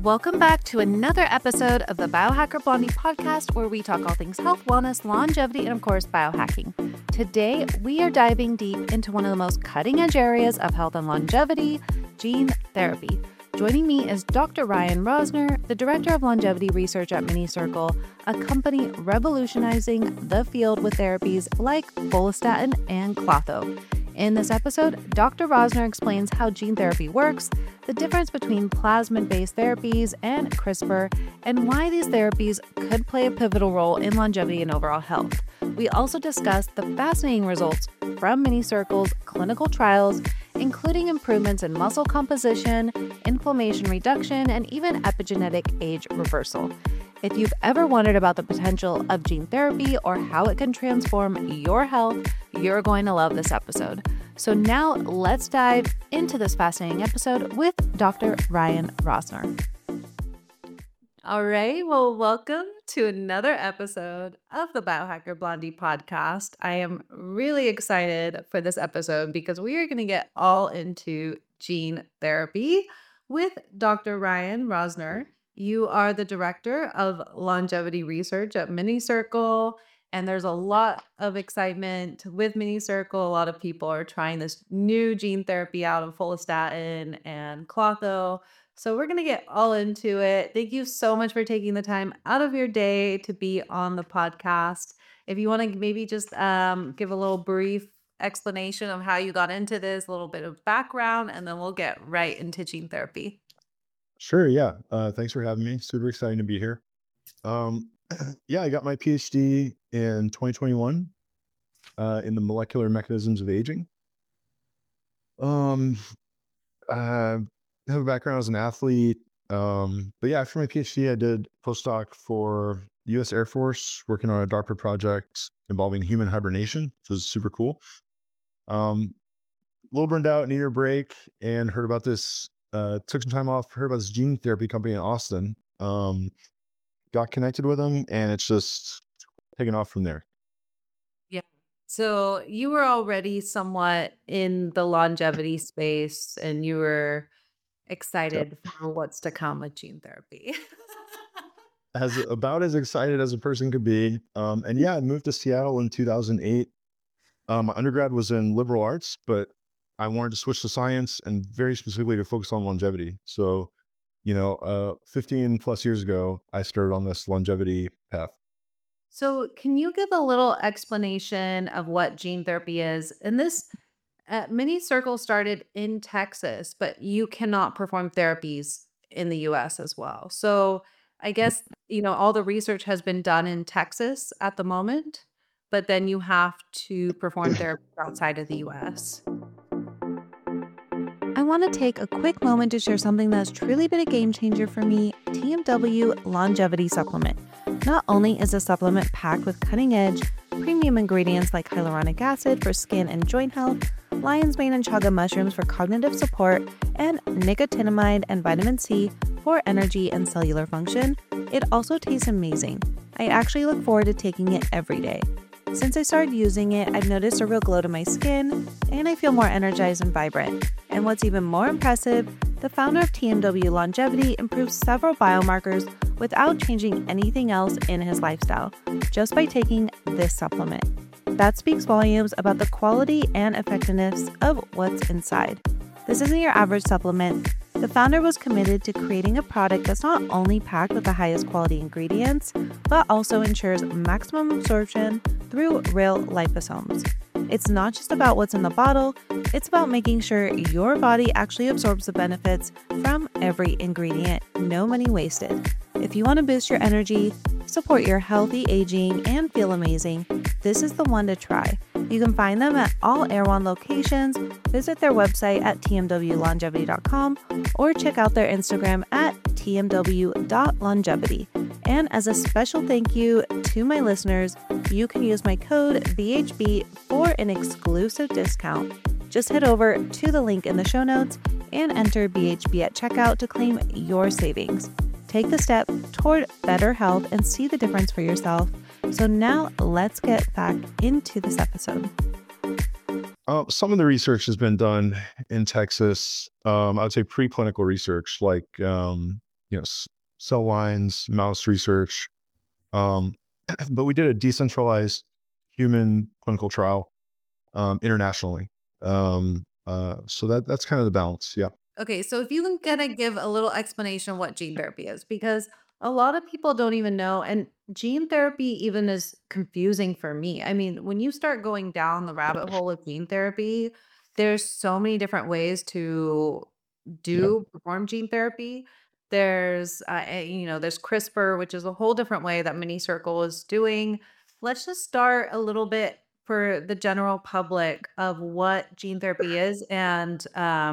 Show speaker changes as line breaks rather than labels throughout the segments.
Welcome back to another episode of the Biohacker Blondie podcast, where we talk all things health, wellness, longevity, and of course, biohacking. Today, we are diving deep into one of the most cutting-edge areas of health and longevity, gene therapy. Joining me is Dr. Ryan Rosner, the Director of Longevity Research at MiniCircle, a company revolutionizing the field with therapies like follistatin and Klotho. In this episode, Dr. Rosner explains how gene therapy works, the difference between plasmid-based therapies and CRISPR, and why these therapies could play a pivotal role in longevity and overall health. We also discuss the fascinating results from MiniCircle's clinical trials, including improvements in muscle composition, inflammation reduction, and even epigenetic age reversal. If you've ever wondered about the potential of gene therapy or how it can transform your health, you're going to love this episode. So now let's dive into this fascinating episode with Dr. Ryan Rosner. All right, well, welcome to another episode of the Biohacker Blondie podcast. I am really excited for this episode because we are going to get all into gene therapy with Dr. Ryan Rosner. You are the Director of Longevity Research at MiniCircle, and there's a lot of excitement with MiniCircle. A lot of people are trying this new gene therapy out of follistatin and Klotho. So we're going to get all into it. Thank you so much for taking the time out of your day to be on the podcast. If you want to maybe just give a little brief explanation of how you got into this, a little bit of background, and then we'll get right into gene therapy.
Sure, yeah. Thanks for having me. Super exciting to be here. Yeah, I got my PhD in 2021 in the molecular mechanisms of aging. I have a background as an athlete. But yeah, after my PhD, I did postdoc for the U.S. Air Force, working on a DARPA project involving human hibernation, which was super cool. A little burned out, needed a break, and heard about this. Took some time off, heard about this gene therapy company in Austin, got connected with them, and it's just taken off from there.
Yeah. So you were already somewhat in the longevity space and you were
Yep.
excited for what's to come with gene therapy.
About as excited as a person could be. And yeah, I moved to Seattle in 2008. My undergrad was in liberal arts, but I wanted to switch to science and very specifically to focus on longevity. So, 15 plus years ago, I started on this longevity path.
So can you give a little explanation of what gene therapy is? And this MiniCircle started in Texas, but you cannot perform therapies in the US as well. So I guess, all the research has been done in Texas at the moment, but then you have to perform therapy outside of the US. I want to take a quick moment to share something that's truly been a game changer for me, TMW Longevity Supplement. Not only is the supplement packed with cutting-edge, premium ingredients like hyaluronic acid for skin and joint health, lion's mane and chaga mushrooms for cognitive support, and nicotinamide and vitamin C for energy and cellular function, it also tastes amazing. I actually look forward to taking it every day. Since I started using it, I've noticed a real glow to my skin, and I feel more energized and vibrant. And what's even more impressive, the founder of TMW Longevity improves several biomarkers without changing anything else in his lifestyle, just by taking this supplement. That speaks volumes about the quality and effectiveness of what's inside. This isn't your average supplement. The founder was committed to creating a product that's not only packed with the highest quality ingredients, but also ensures maximum absorption through real liposomes. It's not just about what's in the bottle, it's about making sure your body actually absorbs the benefits from every ingredient, no money wasted. If you want to boost your energy, support your healthy aging, and feel amazing, this is the one to try. You can find them at all Erewhon locations, visit their website at tmwlongevity.com, or check out their Instagram at tmw.longevity. And as a special thank you to my listeners, you can use my code BHB for an exclusive discount. Just head over to the link in the show notes and enter BHB at checkout to claim your savings. Take the step toward better health and see the difference for yourself. So now let's get back into this episode.
Some of the research has been done in Texas. I would say preclinical research, like cell lines, mouse research. Um, but we did a decentralized human clinical trial internationally. So that's kind of the balance. Yeah.
Okay, so if you can kind of give a little explanation what gene therapy is, because a lot of people don't even know, and gene therapy even is confusing for me. I mean, when you start going down the rabbit hole of gene therapy, there's so many different ways to
Yeah.
perform gene therapy. There's CRISPR, which is a whole different way that Mini Circle is doing. Let's just start a little bit for the general public of what gene therapy is and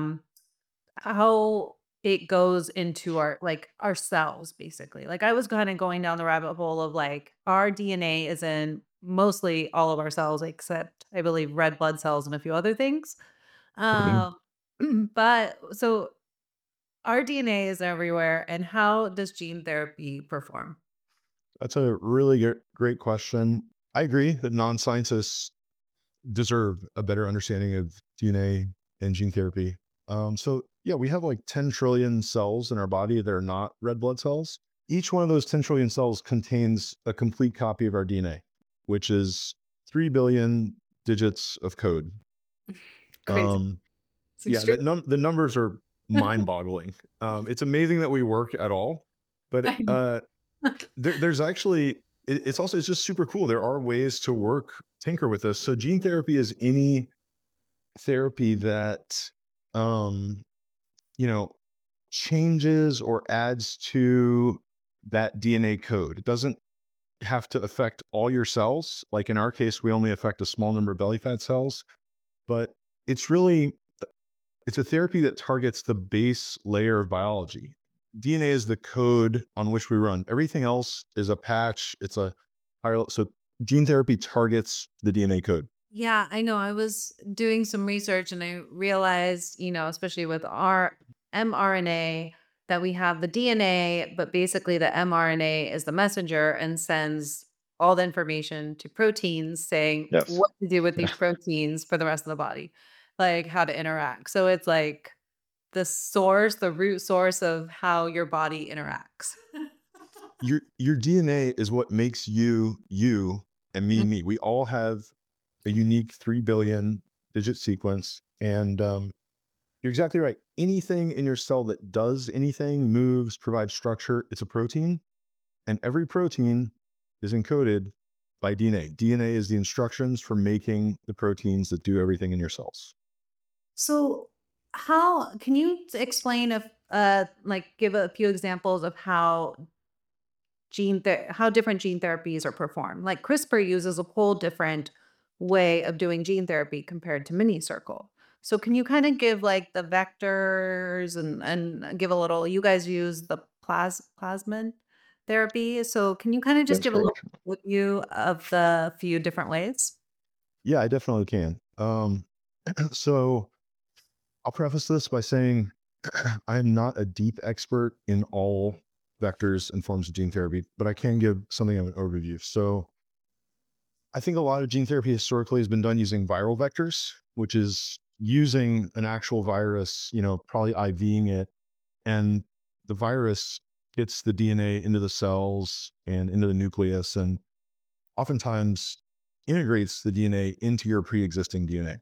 how it goes into our cells, basically. Like, I was kinda going down the rabbit hole of, like, our DNA is in mostly all of our cells except, I believe, red blood cells and a few other things.
Mhm.
Um, but so our DNA is everywhere, and how does gene therapy perform?
That's a really great question. I agree that non-scientists deserve a better understanding of DNA and gene therapy. So yeah, we have like 10 trillion cells in our body that are not red blood cells. Each one of those 10 trillion cells contains a complete copy of our DNA, which is 3 billion digits of code.
Crazy.
Um,
It's
yeah,
extreme.
the numbers are mind-boggling. It's amazing that we work at all, but
I know.
there's actually it's just super cool. There are ways to tinker with this. So gene therapy is any therapy that um, you know changes or adds to that DNA code. It doesn't have to affect all your cells. Like in our case, we only affect a small number of belly fat cells, but it's really it's a therapy that targets the base layer of biology. DNA is the code on which we run. Everything else is a patch. It's a higher. So gene therapy targets the DNA code.
Yeah, I know. I was doing some research and I realized, especially with our mRNA, that we have the DNA, but basically the mRNA is the messenger and sends all the information to proteins saying
Yes.
what to do with
Yeah.
these proteins for the rest of the body, like how to interact. So it's like the root source of how your body interacts.
Your DNA is what makes you you and me. We all have a unique 3 billion digit sequence, and you're exactly right. Anything in your cell that does anything, moves, provides structure, it's a protein. And every protein is encoded by DNA. DNA is the instructions for making the proteins that do everything in your cells.
So, how can you explain if give a few examples of how different gene therapies are performed? Like CRISPR uses a whole different way of doing gene therapy compared to mini circle. So can you kind of give like the vectors and give a little, you guys use the plasmid therapy. So can you kind of just
That's
give a little
correct.
view of the few different ways?
Yeah, I definitely can. So I'll preface this by saying I am not a deep expert in all vectors and forms of gene therapy, but I can give something of an overview. So I think a lot of gene therapy historically has been done using viral vectors, which is using an actual virus, probably IVing it, and the virus gets the DNA into the cells and into the nucleus, and oftentimes integrates the DNA into your pre-existing DNA.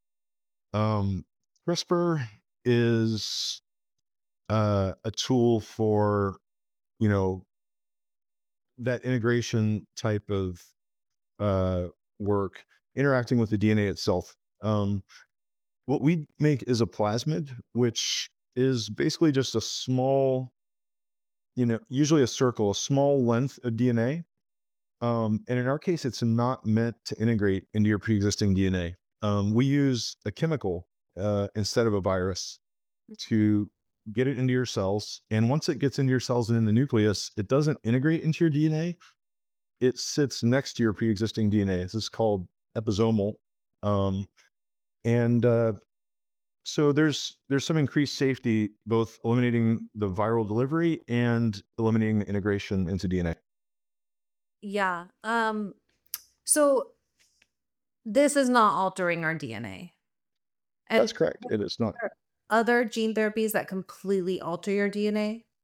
CRISPR is a tool for you know that integration type of uh, work, interacting with the DNA itself. What we make is a plasmid, which is basically just a small, usually a circle, a small length of DNA. And in our case, it's not meant to integrate into your pre-existing DNA. We use a chemical instead of a virus to get it into your cells. And once it gets into your cells and in the nucleus, it doesn't integrate into your DNA. It sits next to your pre-existing DNA. This is called episomal. Um, and so there's some increased safety, both eliminating the viral delivery and eliminating the integration into DNA.
Yeah. So this is not altering our DNA.
That's
And
correct. It is not.
are other gene therapies that completely alter your DNA?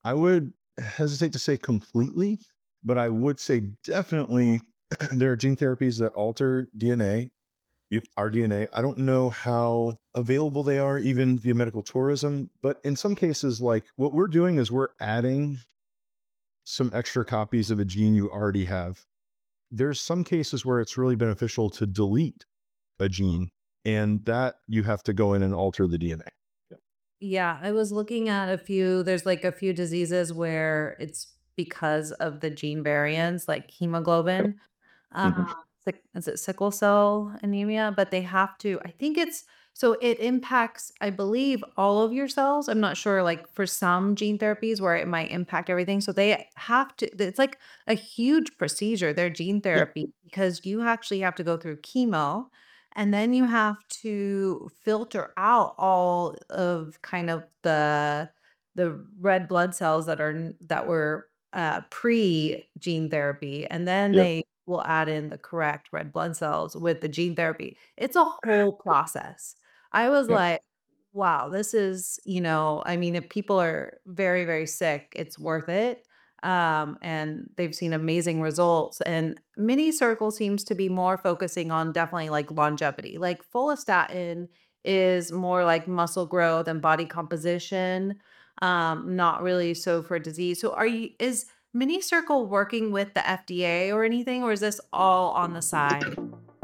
I would hesitate to say completely, but I would say definitely there are gene therapies that alter DNA, our DNA. I don't know how available they are even via medical tourism, but in some cases, like what we're doing is we're adding some extra copies of a gene you already have. There's some cases where it's really beneficial to delete a gene, and that you have to go in and alter the DNA. Yeah.
Yeah, I was looking at a few there's, like, a few diseases where it's because of the gene variants, like hemoglobin.
Mhm.
Is it sickle cell anemia? But they have to I think it's so it impacts, I believe, all of your cells. I'm not sure, like, for some gene therapies where it might impact everything. So they have to it's like a huge procedure, their gene
Yeah.
therapy, because you actually have to go through chemo, and then you have to filter out all of kind of the red blood cells that that were, pre-gene therapy, and then
Yeah.
they will add in the correct red blood cells with the gene therapy. It's a whole process. I was
Yeah.
like, wow, this is, I mean, if people are very, very sick, it's worth it. And they've seen amazing results. And Mini Circle seems to be more focusing on definitely like longevity. Like Follistatin is more like muscle growth and body composition, not really so for disease. So is Mini Circle working with the FDA or anything, or is this all on the side?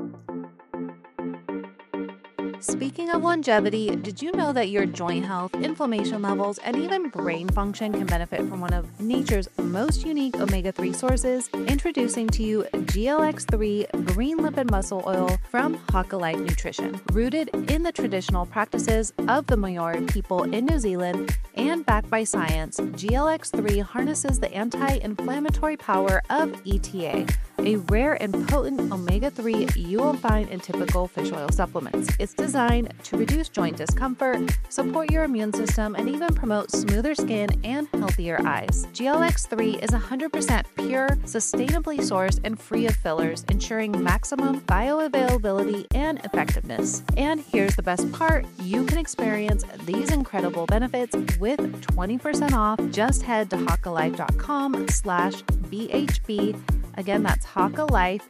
Speaking of longevity, did you know that your joint health, inflammation levels, and even brain function can benefit from one of nature's most unique omega 3 sources? Introducing to you GLX3 Green Lipid Muscle Oil from Haka Life Nutrition. Rooted in the traditional practices of the Maori people in New Zealand and backed by science, GLX3 harnesses the anti inflammatory power of ETA, a rare and potent omega 3 you won't find in typical fish oil supplements. It's designed to reduce joint discomfort, support your immune system, and even promote smoother skin and healthier eyes. GLX3 is 100% pure, sustainably sourced, and free of fillers, ensuring maximum bioavailability and effectiveness. And here's the best part, you can experience these incredible benefits with 20% off. Just head to hakalife.com/BHB. Again, that's Haka Life,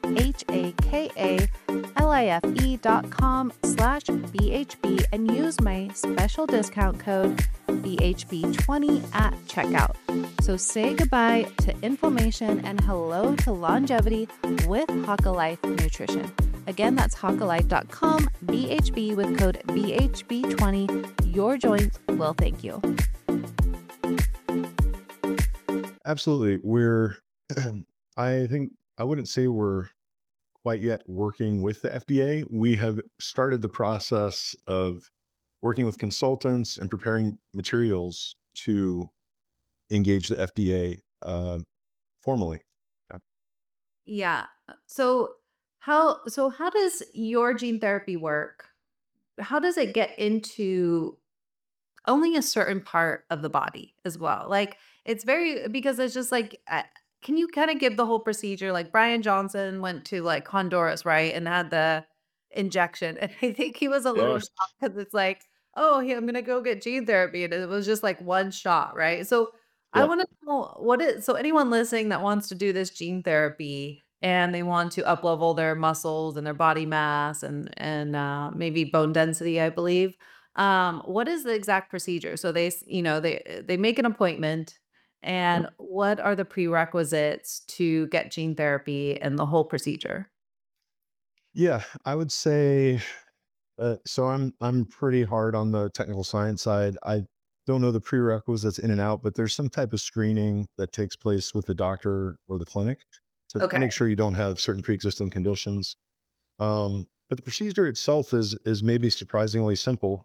HAKALIFE.com/BHB, and use my special discount code BHB20 at checkout. So say goodbye to inflammation and hello to longevity with Haka Life Nutrition. Again, that's hakalife.com/BHB with code BHB20. Your joints will thank you.
Absolutely. I think I wouldn't say we're quite yet working with the FDA. We have started the process of working with consultants and preparing materials to engage the FDA formally. Yeah.
Yeah. So how does your gene therapy work? How does it get into only a certain part of the body as well? Like it's very because it's just like can you kind of give the whole procedure? Like Brian Johnson went to like Honduras, right, and had the injection, and I think he was a little
Yes.
shocked because it's like, oh, I'm gonna go get gene therapy, and it was just like one shot, right? So I
Yeah.
want to know what is so anyone listening that wants to do this gene therapy and they want to uplevel their muscles and their body mass and maybe bone density, I believe. What is the exact procedure? So they make an appointment,
Yeah.
and what are the prerequisites to get gene therapy and the whole procedure?
Yeah. I would say so. I'm pretty hard on the technical science side. I don't know the prerequisites in and out, but there's some type of screening that takes place with the doctor or the clinic to
Okay.
make sure you don't have certain pre-existing conditions. But the procedure itself is maybe surprisingly simple.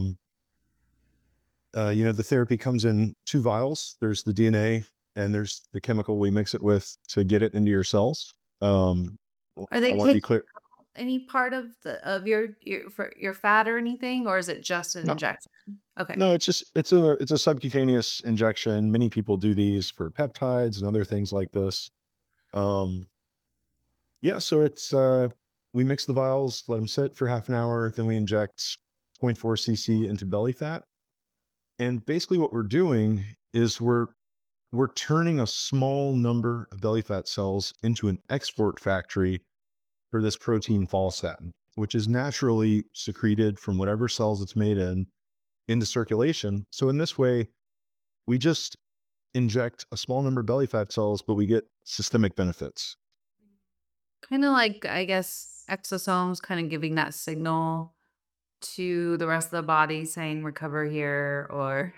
The therapy comes in two vials. There's the DNA and there's the chemical we mix it with to get it into your cells. Um,
Are
I
they
want to be
taking
clear.
any part of your fat or anything, or is it just an
No,
injection? Okay.
no, it's a subcutaneous injection. Many people do these for peptides and other things like this. Um, yeah, so we mix the vials, let them sit for half an hour, then we inject zero point 0.4 cc into belly fat. And basically what we're doing is we're we're turning a small number of belly fat cells into an export factory for this protein follistatin, which is naturally secreted from whatever cells it's made in into circulation. So in this way, we just inject a small number of belly fat cells, but we get systemic benefits.
Kind of like, I guess, exosomes kind of giving that signal to the rest of the body saying recover here or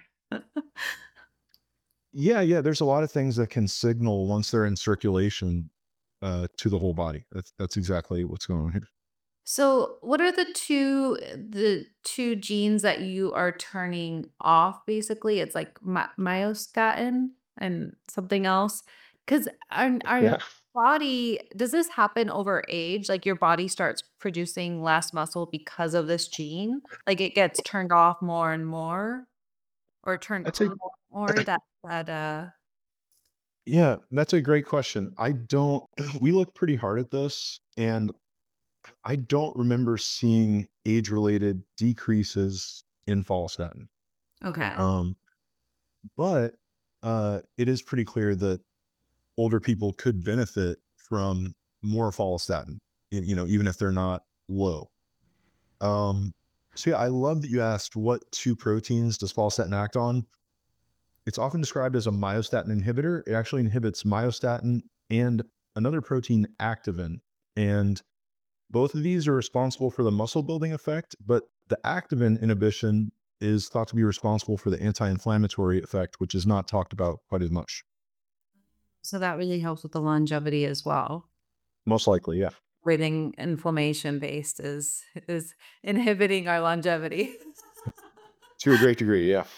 Yeah, yeah. There's a lot of things that can signal once they're in circulation to the whole body. That's exactly what's going on here.
So, what are the two genes that you are turning off basically? It's like myostatin and something else. Cuz our
Yeah.
body, does this happen over age? Like your body starts producing less muscle because of this gene? Like it gets turned off more and more or turned
That's a
on more that
yeah, that's a great question. I don't we look pretty hard at this, and I don't remember seeing age-related decreases in follistatin.
okay.
Um, but it is pretty clear that older people could benefit from more follistatin, even if they're not low. Um, so yeah, I love that you asked what two proteins does follistatin act on. It's often described as a myostatin inhibitor. It actually inhibits myostatin and another protein, activin. And both of these are responsible for the muscle building effect, but the activin inhibition is thought to be responsible for the anti-inflammatory effect, which is not talked about quite as much.
So that really helps with the longevity as well.
Most likely, yeah.
Everything inflammation based is inhibiting our longevity.
To a great degree, yeah.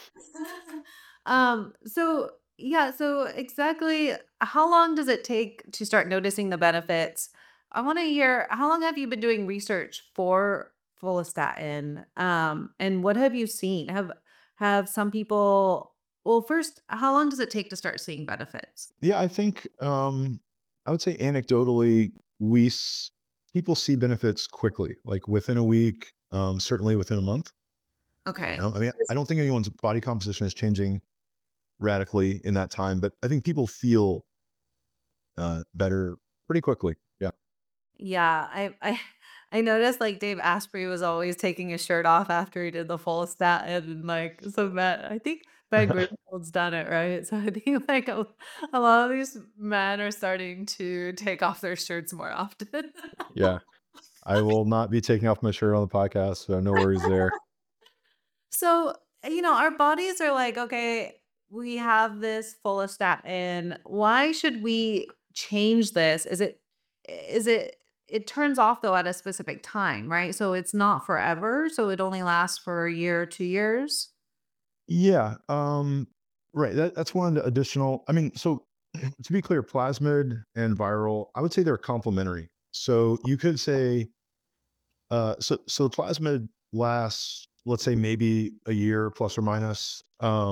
So yeah, so exactly how long does it take to start noticing the benefits? I want to hear how long have you been doing research for follistatin? And what have you seen? Have some people, well, first, how long does it take to start seeing benefits?
Yeah, I think I would say anecdotally, people see benefits quickly, like within a week, certainly within a month.
Okay.
I mean, I don't think anyone's body composition is changing radically in that time, but I think people feel better pretty quickly. Yeah.
Yeah, I noticed like Dave Asprey was always taking his shirt off after he did the full stat and like so Matt, I think Ben Greenfield's done it, right? So I think like a lot of these men are starting to take off their shirts more often.
Yeah. I will not be taking off my shirt on the podcast, so no worries there.
So, our bodies are like, okay, we have this full statin. Why should we change this? Is it it turns off though at a specific time, right? So it's not forever. So it only lasts for a year, 2 years.
Yeah. Right. That's one of the additional. I mean, so to be clear, plasmid and viral, I would say they're complementary. So you could say, so the plasmid lasts, let's say maybe a year plus or minus.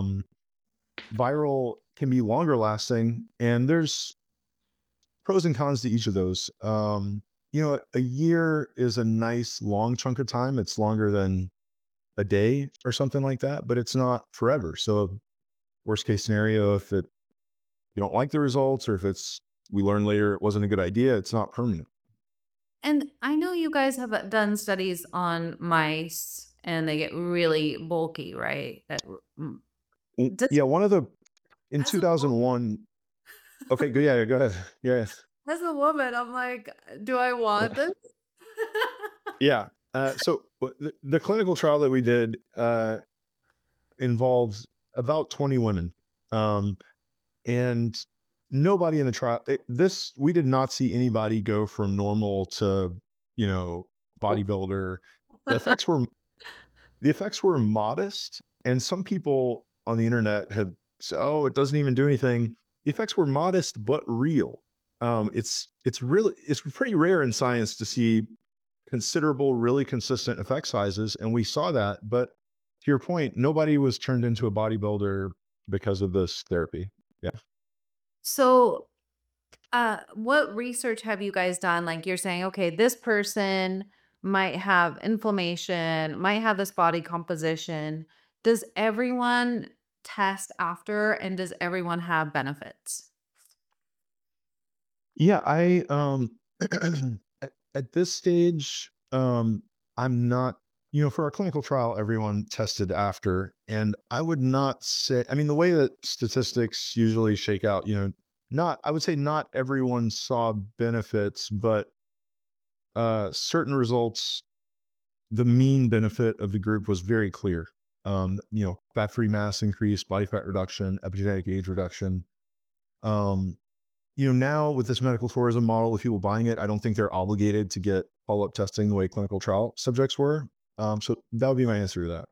Viral can be longer lasting, and there's pros and cons to each of those. A year is a nice long chunk of time. It's longer than a day or something like that, but it's not forever. So worst case scenario, if you don't like the results, or if we learn later it wasn't a good idea, it's not permanent.
And I know you guys have done studies on mice and they get really bulky, right? Mm, does,
Yeah, in
as a wo-
2001. Okay, good. Yeah, go ahead. Yeah,
as a woman, I'm like, do I want this?
yeah. So the clinical trial that we did involves about 20 women, um, and nobody in the trial. We did not see anybody go from normal to you know bodybuilder. The effects were the effects were modest, and some people on the internet have said, "Oh, it doesn't even do anything." The effects were modest but real. It's pretty rare in science to see considerable, really consistent effect sizes, and we saw that. But to your point, nobody was turned into a bodybuilder because of this therapy. Yeah.
So, what research have you guys done? Like you're saying, okay, this person might have inflammation, might have this body composition. Does everyone test after, and does everyone have benefits?
Yeah, I at this stage, I'm not, for our clinical trial, everyone tested after, and I would not say, I mean, the way that statistics usually shake out, I would say not everyone saw benefits, but certain results, the mean benefit of the group was very clear. Fat-free mass increase, body fat reduction, epigenetic age reduction. Um, now with this medical tourism model, with people buying it, I don't think they're obligated to get follow-up testing the way clinical trial subjects were. So that would be my answer to that.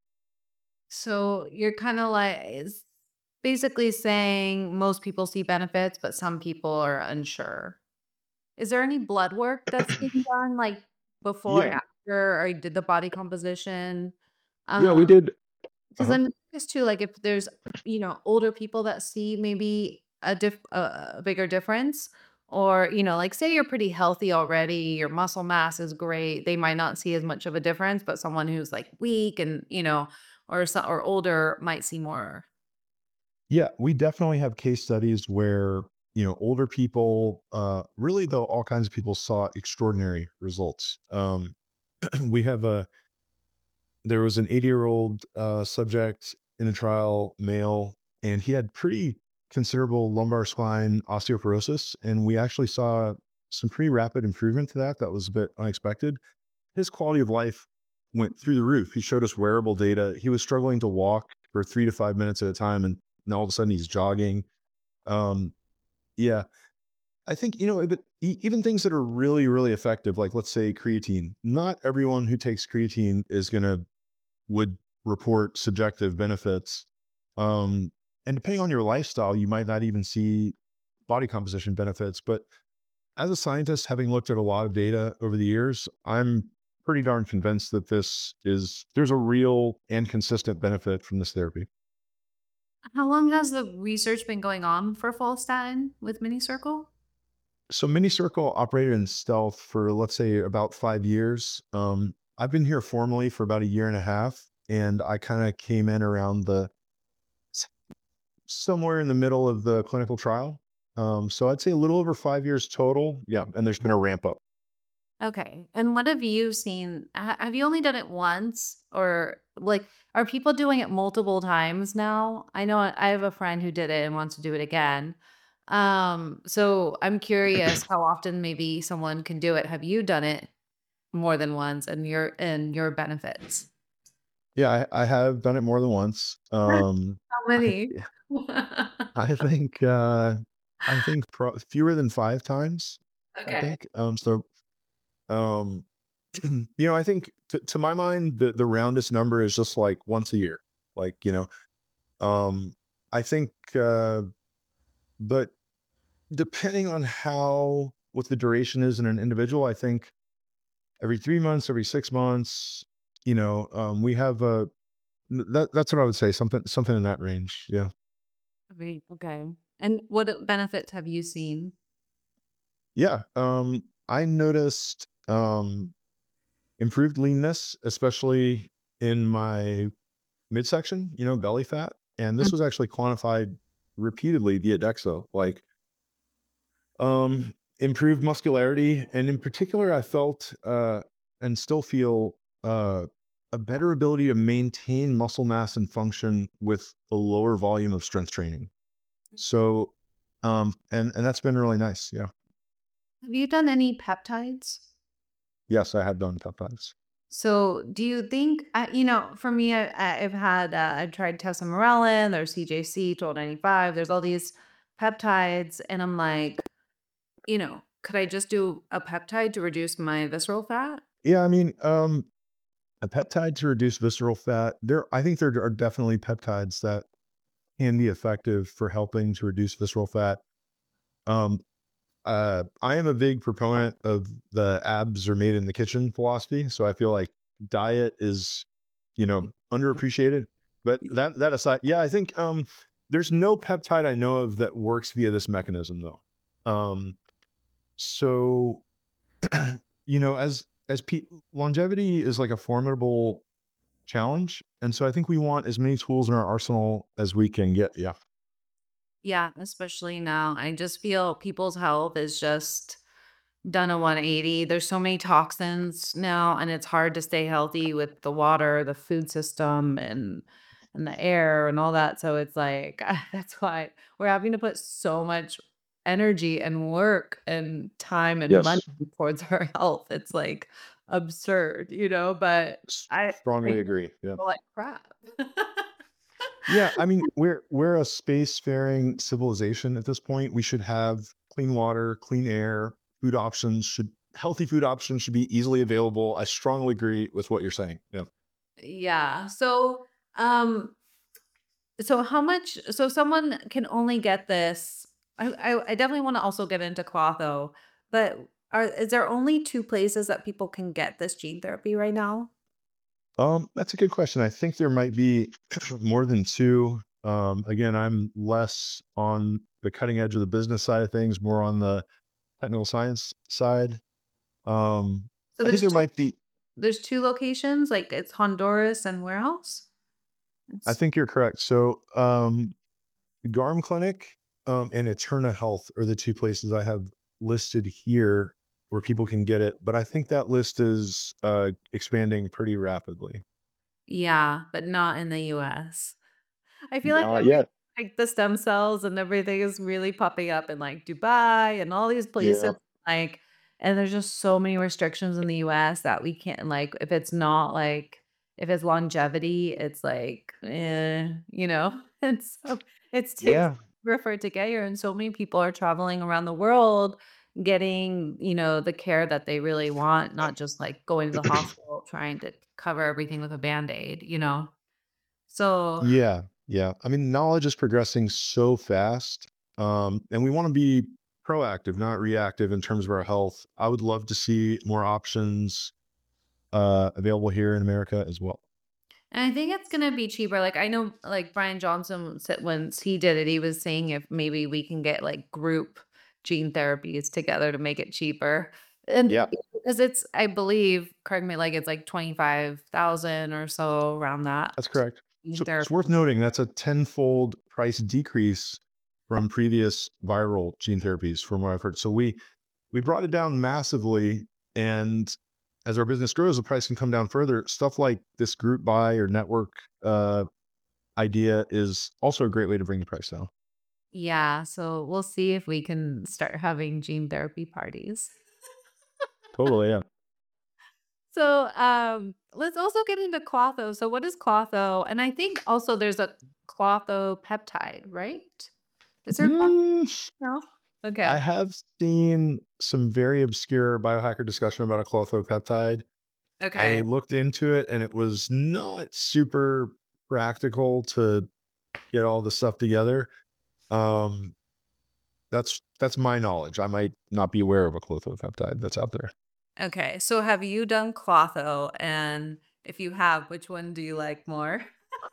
So you're kind of like is basically saying most people see benefits, but some people are unsure. Is there any blood work that's being done, like, before,
Yeah.
after, or did the body composition?
Yeah, we
Um,
did.
because
Uh-huh.
I'm curious too, like, if there's, older people that see maybe a bigger difference, or, like, say you're pretty healthy already, your muscle mass is great, they might not see as much of a difference, but someone who's, like, weak and, or older might see more.
Yeah, we definitely have case studies where, older people, really though, all kinds of people saw extraordinary results. We have there was an 80-year-old subject in a trial, male, and he had pretty considerable lumbar spine osteoporosis. And we actually saw some pretty rapid improvement to that. That was a bit unexpected. His quality of life went through the roof. He showed us wearable data. He was struggling to walk for 3 to 5 minutes at a time. And now all of a sudden he's jogging. Um, yeah, I think, but even things that are really, really effective, like let's say creatine, not everyone who takes creatine would report subjective benefits. Um, and depending on your lifestyle, you might not even see body composition benefits. But as a scientist, having looked at a lot of data over the years, I'm pretty darn convinced that there's a real and consistent benefit from this therapy.
How long has the research been going on for follistatin with Minicircle?
So Minicircle operated in stealth for, let's say, about 5 years. I've been here formally for about a year and a half, and I kind of came in around somewhere in the middle of the clinical trial. So I'd say a little over 5 years total. Yeah. And there's been a ramp up.
Okay. And what have you seen? Have you only done it once, or like are people doing it multiple times now? I know I have a friend who did it and wants to do it again. So I'm curious how often maybe someone can do it. Have you done it more than once, and your benefits?
Yeah, I have done it more than once.
How many?
Yeah, I think, fewer than 5 times, I
Okay.
think. Um, I think to my mind, the roundest number is just like once a year. Like, um, I think, but depending on what the duration is in an individual, I think every 3 months, every 6 months, we have that's what I would say. Something in that range. Yeah.
Okay. And what benefits have you seen?
Yeah. I noticed, improved leanness, especially in my midsection, belly fat. And this was actually quantified repeatedly via DEXA, like, improved muscularity. And in particular, I felt, and still feel, a better ability to maintain muscle mass and function with a lower volume of strength training. So, and that's been really nice. Yeah.
Have you done any peptides?
Yes, I have done peptides.
So, do you think, for me, I've had, I've tried tesamorelin, there's CJC, 1295, there's all these peptides. And I'm like, could I just do a peptide to reduce my visceral fat?
Yeah, I mean, a peptide to reduce visceral fat. I think there are definitely peptides that can be effective for helping to reduce visceral fat. Um, I am a big proponent of the abs are made in the kitchen philosophy. So I feel like diet is, underappreciated. But that aside, yeah, I think, there's no peptide I know of that works via this mechanism though. So, as longevity is like a formidable challenge. And so I think we want as many tools in our arsenal as we can get. Yeah.
Yeah, especially now. I just feel people's health is just done a 180. There's so many toxins now, and it's hard to stay healthy with the water, the food system, and the air and all that. So it's like that's why we're having to put so much energy and work and time and money
Yes.
towards our health. It's like absurd, but I
Strongly agree. Yeah.
feel like crap.
Yeah, I mean, we're a spacefaring civilization at this point. We should have clean water, clean air, food options should healthy food options should be easily available. I strongly agree with what you're saying. Yeah.
Yeah. Um, so how much so someone can only get this. I definitely want to also get into Clotho, but is there only two places that people can get this gene therapy right now?
That's a good question. I think there might be more than two. Again, I'm less on the cutting edge of the business side of things, more on the technical science side. Um,
So
I think
there's
there
two,
might be.
there's two locations, like it's Honduras and where else?
I
It's
think you're correct. So, Garm Clinic, and Eterna Health are the two places I have listed here where people can get it, but I think that list is, expanding pretty rapidly.
Yeah, but not in the US. I feel like
Not yet.
like the stem cells and everything is really popping up in like Dubai and all these places
Yeah.
like and there's just so many restrictions in the US that we can't like if it's not like if it's longevity, it's like and so it takes
Yeah.
longer for it to get here and so many people are traveling around the world getting, the care that they really want, not just like going to the hospital trying to cover everything with a band-aid. So
Yeah, yeah. I mean, knowledge is progressing so fast, and we wanna be proactive, not reactive in terms of our health. I would love to see more options, available here in America as well.
and I think it's gonna be cheaper. Like I know, like Brian Johnson said once he did it, he was saying if maybe we can get like group gene therapies together to make it cheaper, and
Yeah,
because it's, I believe, correct me, like it's like 25,000 or so around that
that's correct.
gene
So it's
therapy.
worth noting that's a tenfold price decrease from previous viral gene therapies from what I've heard. So we brought it down massively, and as our business grows, the price can come down further. Stuff like this group buy or network, idea is also a great way to bring the price down.
Yeah, so we'll see if we can start having gene therapy parties.
Totally, yeah.
So, let's also get into Clotho. So, what is Clotho? And I think also there's a Clotho peptide, right? Is there
Mm,
no? Okay.
I have seen some very obscure biohacker discussion about a clothopeptide. I
Okay.
looked into it and it was not super practical to get all the stuff together. Um, that's my knowledge. I might not be aware of a clothopeptide that's out there.
Okay. So, have you done Clotho? And if you have, which one do you like more?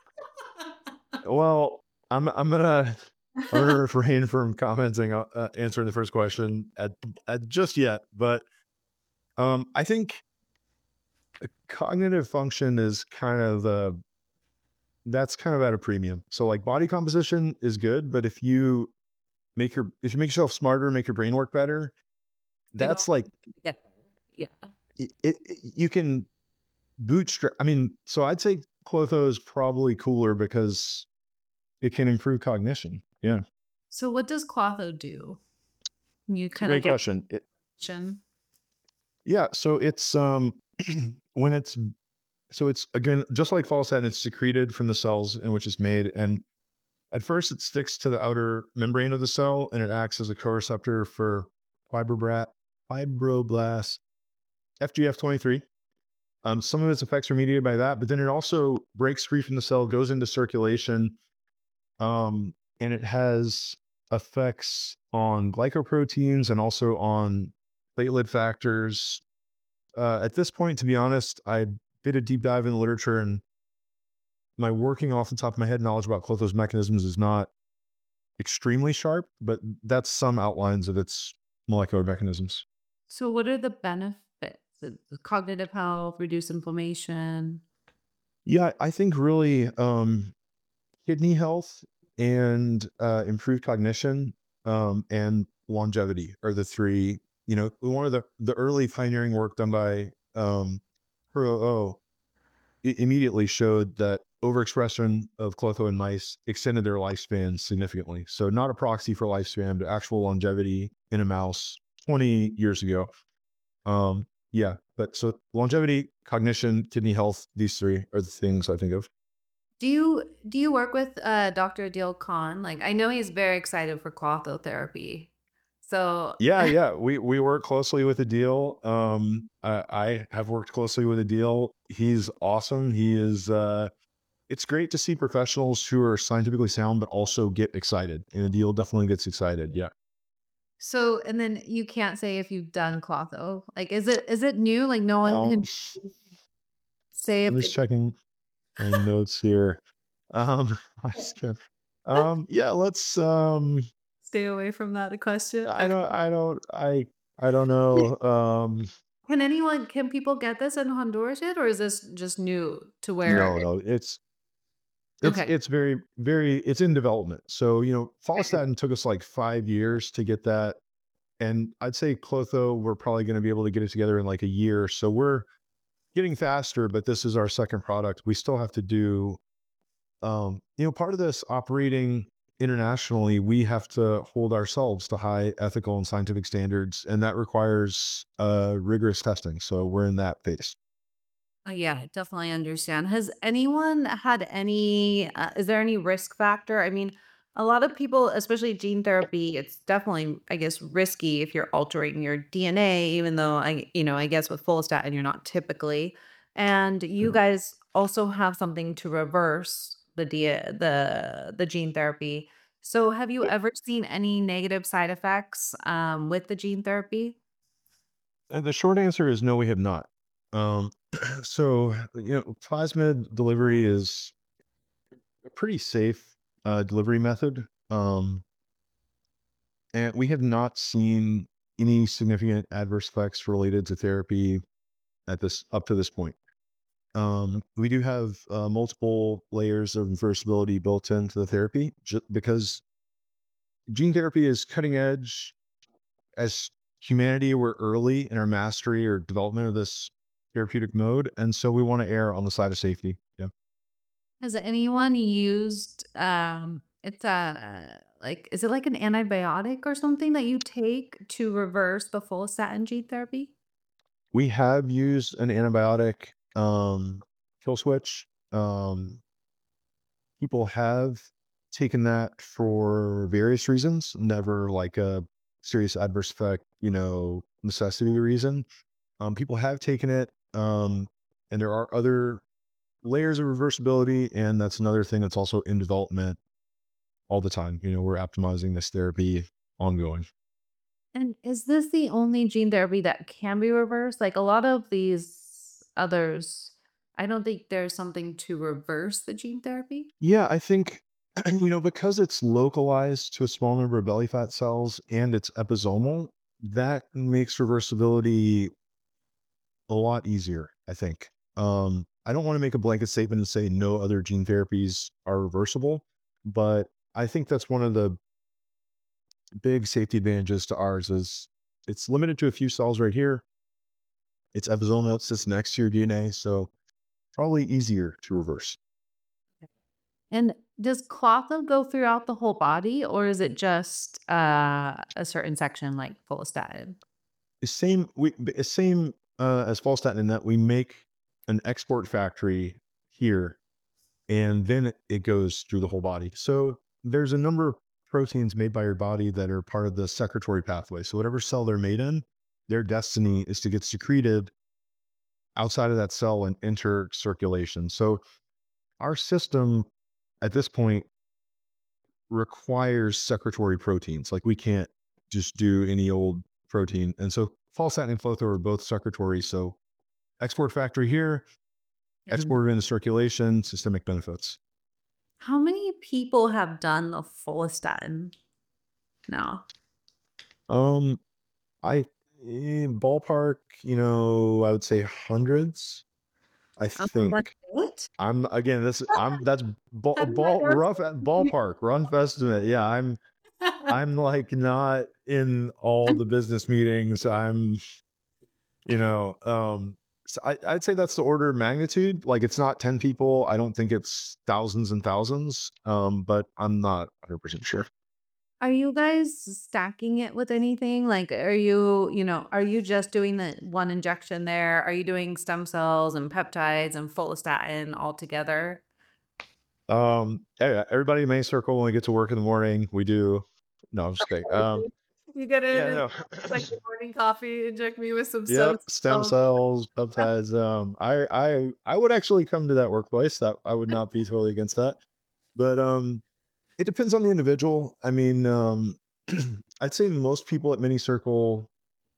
Well, I'm gonna refrain from commenting, answering the first question at just yet, but I think cognitive function is kind of that's kind of at a premium. So like body composition is good, but if you make yourself smarter, make your brain work better,
You go.
that's like
Yeah. Yeah.
you can bootstrap. I mean, so I'd say Clotho is probably cooler because it can improve cognition. Yeah,
So, what does Clotho do? You
it's a
kind of
great
get
question.
question.
Yeah, so it's when it's so it's again just like follistatin, it's secreted from the cells in which it's made, and at first it sticks to the outer membrane of the cell, and it acts as a co-receptor for fibroblast FGF23. Some of its effects are mediated by that, but then it also breaks free from the cell, goes into circulation, and it has effects on glycoproteins and also on platelet factors. At this point, to be honest, I did a deep dive in the literature, and my working off the top of my head knowledge about Clotho's mechanisms is not extremely sharp, but that's some outlines of its molecular mechanisms.
So, what are the benefits? Cognitive health, reduce inflammation.
Yeah, I think really kidney health and improved cognition and longevity are the three. You know, one of the early pioneering work done by Huro immediately showed that overexpression of clotho in mice extended their lifespan significantly. So not a proxy for lifespan, but actual longevity in a mouse 20 years ago. Yeah, but so longevity, cognition, kidney health, these three are the things I think of.
Do you work with Dr. Adil Khan? Like I know he's very excited for clothotherapy. So
Yeah, yeah, we work closely with a deal. I have worked closely with a deal. He's awesome. He is. It's great to see professionals who are scientifically sound, but also get excited. And a deal definitely gets excited. Yeah.
so and then you can't say if you've done clotho. Like is it new? Like no one
Um,
can say
I'm
if
just
they
checking my notes here. I just can't- yeah, let's.
stay away from that question.
I
Okay.
don't. I don't. I don't know.
Can people get this in Honduras yet, or is this just new to where
No, no.
okay.
It's very it's in development. So, you know, follistatin took us like 5 years to get that. And I'd say Clotho, we're probably going to be able to get it together in like a year. So we're getting faster, but this is our second product. We still have to do, you know, part of this operating internationally, we have to hold ourselves to high ethical and scientific standards, and that requires rigorous testing. So we're in that phase.
Yeah, I definitely understand. Has anyone had is there any risk factor? I mean, a lot of people, especially gene therapy, it's definitely, I guess, risky if you're altering your DNA, even though I guess with follistatin, you're not typically. And you
Mhm.
guys also have something to reverse the gene therapy. So have you ever seen any negative side effects with the gene therapy?
And the short answer is no, we have not. Um, so, you know, plasmid delivery is a pretty safe delivery method. And we have not seen any significant adverse effects related to therapy at this up to this point. We do have multiple layers of reversibility built into the therapy because gene therapy is cutting edge. As humanity, we're early in our mastery or development of this therapeutic mode, and so we want to err on the side of safety. Yeah.
Has anyone used it's a like is it like an antibiotic or something that you take to reverse the follistatin gene therapy?
We have used an antibiotic kill switch. People have taken that for various reasons, never like a serious adverse effect, you know, necessity reason. People have taken it, and there are other layers of reversibility, and that's another thing that's also in development all the time. You know, we're optimizing this therapy ongoing.
And is this the only gene therapy that can be reversed? Like a lot of these others, I don't think there's something to reverse the gene therapy.
Yeah, I think, you know, because it's localized to a small number of belly fat cells and it's episomal, that makes reversibility a lot easier, I think. I don't want to make a blanket statement and say no other gene therapies are reversible, but I think that's one of the big safety advantages to ours is it's limited to a few cells right here. It's episomal, it sits next to your DNA, so probably easier to reverse.
And does clotho go throughout the whole body or is it just a certain section like follistatin?
Same as Falstatin in that we make an export factory here, and then it goes through the whole body. So there's a number of proteins made by your body that are part of the secretory pathway. So whatever cell they're made in, their destiny is to get secreted outside of that cell and enter circulation. So our system at this point requires secretory proteins. Like we can't just do any old protein. And so Falstatin and Flotho are both secretory. So export factory here, exported into circulation, systemic benefits.
How many people have done the follistatin now?
Um, I ballpark, you know, I would say hundreds. I
Like
think
what?
I'm again. That's
How did I know?
rough at ballpark, rough estimate. Yeah, I'm like not in all the business meetings. You know, so I'd say that's the order of magnitude. Like it's not 10 people. I don't think it's thousands and thousands. But I'm not 100% sure.
Are you guys stacking it with anything? Like, are you just doing the one injection there? Are you doing stem cells and peptides and follistatin all together?
Yeah, everybody in Main Circle when we get to work in the morning, we do. No, I'm just kidding.
You get in
Yeah,
and
no.
it's like your morning coffee, inject me with some
Yep,
stem
stem
cells.
cells, peptides. I would actually come to that workplace. That I would not be totally against that. But it depends on the individual. I mean, I'd say most people at Mini Circle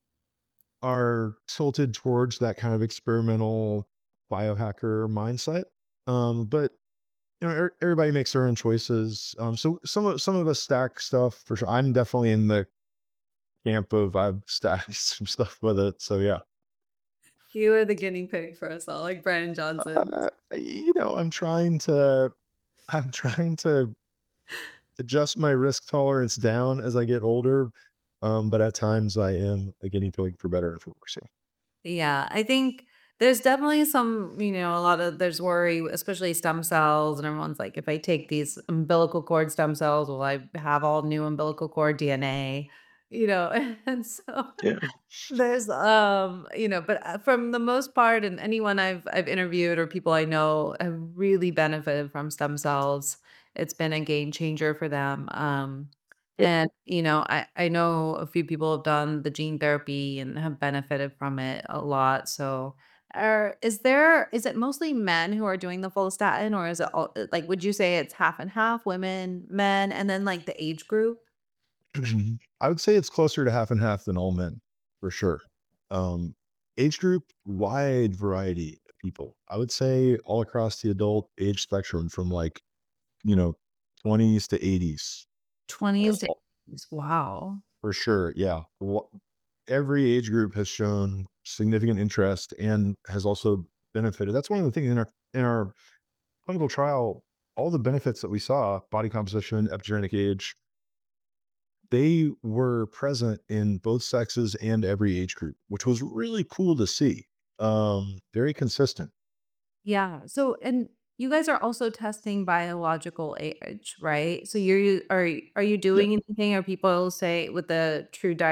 are tilted towards that kind of experimental biohacker mindset. But you know, everybody makes their own choices. So some of us stack stuff for sure. I'm definitely in the camp of I've stacked some stuff with it. So yeah.
You are the guinea pig for us all, like Brandon Johnson.
You know, I'm trying to adjust my risk tolerance down as I get older. But at times I am a guinea pig for better and for worse.
Yeah, I think there's definitely some, a lot of there's worry, especially stem cells, and everyone's like, if I take these umbilical cord stem cells, will I have all new umbilical cord DNA? And so
Yeah.
there's but from the most part, and anyone I've interviewed or people I know have really benefited from stem cells. It's been a game changer for them. And, I know a few people have done the gene therapy and have benefited from it a lot. So, is it mostly men who are doing the follistatin, or is it all, like, would you say it's half and half, women, men, and then like the age group?
I would say it's closer to half and half than all men, for sure. Um, Age group, wide variety of people. I would say all across the adult age spectrum from like, you know, 20s to 80s.
20s to
All-
80s. Wow.
For sure. Yeah. Every age group has shown significant interest and has also benefited. That's one of the things in our clinical trial, all the benefits that we saw, body composition, epigenetic age, they were present in both sexes and every age group, which was really cool to see. Very consistent.
Yeah. So, and you guys are also testing biological age, right? So are you
Yeah.
doing anything, or people say with the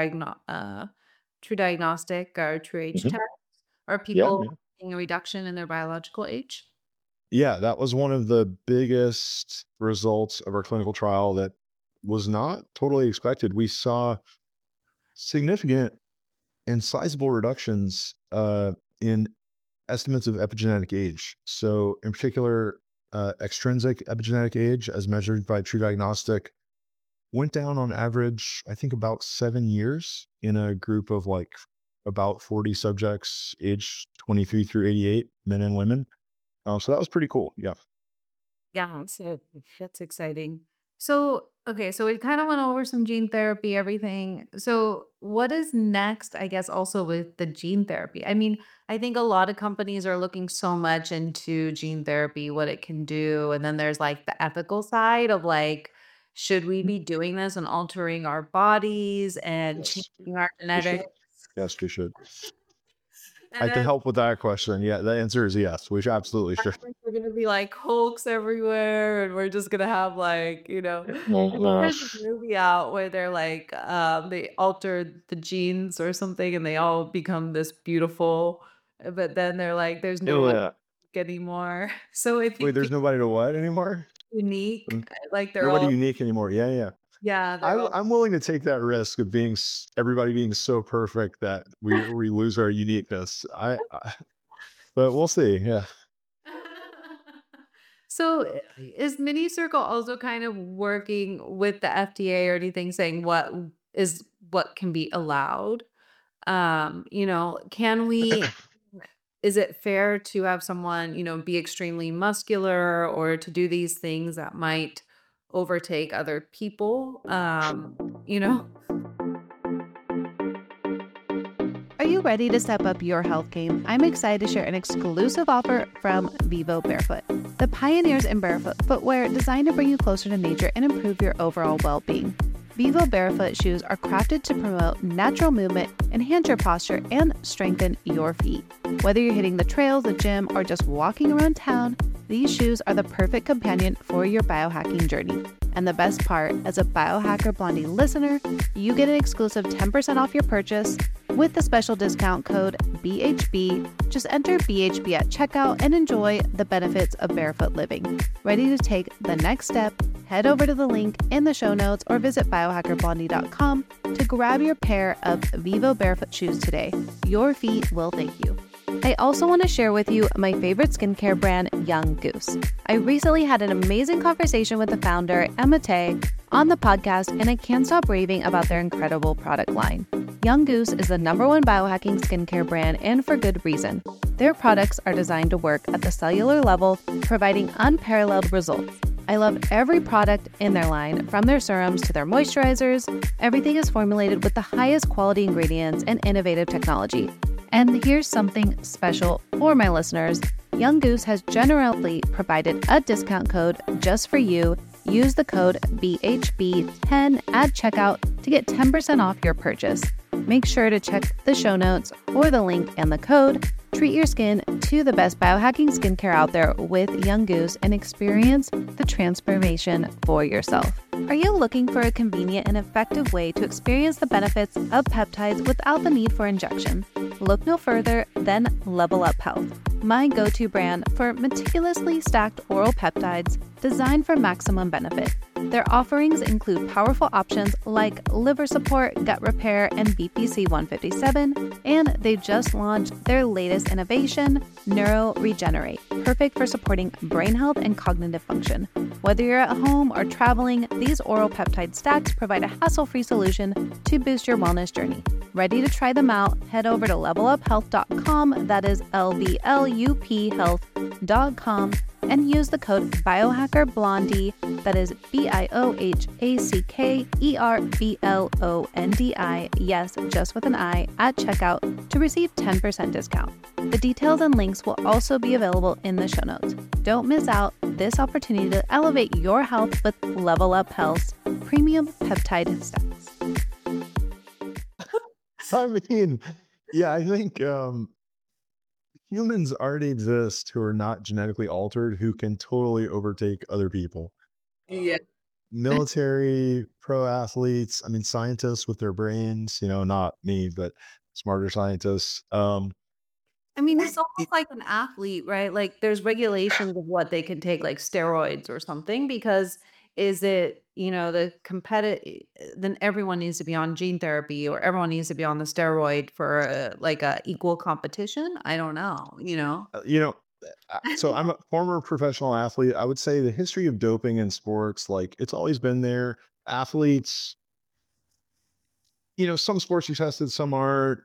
true diagnostic or true age
Mhm.
test? Are
Yeah.
people
Yeah.
seeing a reduction in their biological age?
Yeah. That was one of the biggest results of our clinical trial that was not totally expected. We saw significant and sizable reductions in estimates of epigenetic age. So, in particular, extrinsic epigenetic age, as measured by True Diagnostic, went down on average, I think about 7 years in a group of like about 40 subjects, aged 23 through 88, men and women. So that was pretty cool. Yeah.
Yeah, so that's exciting. So, okay, so we kind of went over some gene therapy, everything. So, what is next, I guess, also with the gene therapy? I mean, I think a lot of companies are looking so much into gene therapy, what it can do. And then there's like the ethical side of like, should we be doing this and altering our bodies and
Yes,
changing our
we should.
genetics?
Yes, we should.
And
I can
then
help with that question. Yeah, the answer is yes. We should absolutely should.
like, we're gonna be like Hulks everywhere, and we're just gonna have like, I think
No.
there's a movie out where they're like, they altered the genes or something, and they all become this beautiful, but then they're like, there's no one
Yeah.
anymore. So if
Wait,
you feel
there's nobody to what anymore?
unique,
Mm,
like they're
Nobody
all,
unique anymore. Yeah, yeah.
yeah, they're all.
I'm willing to take that risk of being everybody being so perfect that we lose our uniqueness. But we'll see. Yeah.
So is Mini Circle also kind of working with the FDA or anything, saying what can be allowed? Can we is it fair to have someone, be extremely muscular or to do these things that might overtake other people? You know? Are you you ready to step up your health game? I'm excited to share an exclusive offer from Vivo Barefoot, the pioneers in barefoot footwear designed to bring you closer to nature and improve your overall well-being. Vivo Barefoot shoes are crafted to promote natural movement, enhance your posture, and strengthen your feet. Whether you're hitting the trails, the gym, or just walking around town, these shoes are the perfect companion for your biohacking journey. And the best part, as a Biohacker Blondie listener, you get an exclusive 10% off your purchase with the special discount code BHB. Just enter BHB at checkout and enjoy the benefits of barefoot living. Ready to take the next step? Head over to the link in the show notes or visit biohackerblondie.com to grab your pair of Vivo Barefoot shoes today. Your feet will thank you. I also want to share with you my favorite skincare brand, Young Goose. I recently had an amazing conversation with the founder, Emma Tay, on the podcast, and I can't stop raving about their incredible product line. Young Goose is the #1 biohacking skincare brand, and for good reason. Their products are designed to work at the cellular level, providing unparalleled results. I love every product in their line, from their serums to their moisturizers. Everything is formulated with the highest quality ingredients and innovative technology. And here's something special for my listeners. Young Goose has generously provided a discount code just for you. Use the code BHB10 at checkout to get 10% off your purchase. Make sure to check the show notes for the link and the code. Treat your skin to the best biohacking skincare out there with Young Goose and experience the transformation for yourself. Are you looking for a convenient and effective way to experience the benefits of peptides without the need for injection? Look no further than Level Up Health, my go-to brand for meticulously stacked oral peptides designed for maximum benefit. Their offerings include powerful options like liver support, gut repair, and BPC 157, and they just launched their latest innovation, Neuro Regenerate, perfect for supporting brain health and cognitive function. Whether you're at home or traveling, these oral peptide stacks provide a hassle-free solution to boost your wellness journey. Ready to try them out? Head over to leveluphealth.com, that is LVLUP health.com, and use the code BiohackerBlondie, that is BIOHACKERBLONDI, yes, just with an I, at checkout to receive 10% discount. The details and links will also be available in the show notes. Don't miss out this opportunity to elevate your health with Level Up Health's premium peptide stacks.
I mean, yeah, I think humans already exist who are not genetically altered who can totally overtake other people.
Yeah.
Military, pro athletes, I mean, scientists with their brains, not me, but smarter scientists.
I mean, it's almost like an athlete, right? Like there's regulations of what they can take, like steroids or something, because is it, the competitive, then everyone needs to be on gene therapy or everyone needs to be on the steroid for like a equal competition. I don't know.
So I'm a former professional athlete. I would say the history of doping in sports, like it's always been there. Athletes, some sports you tested, some aren't.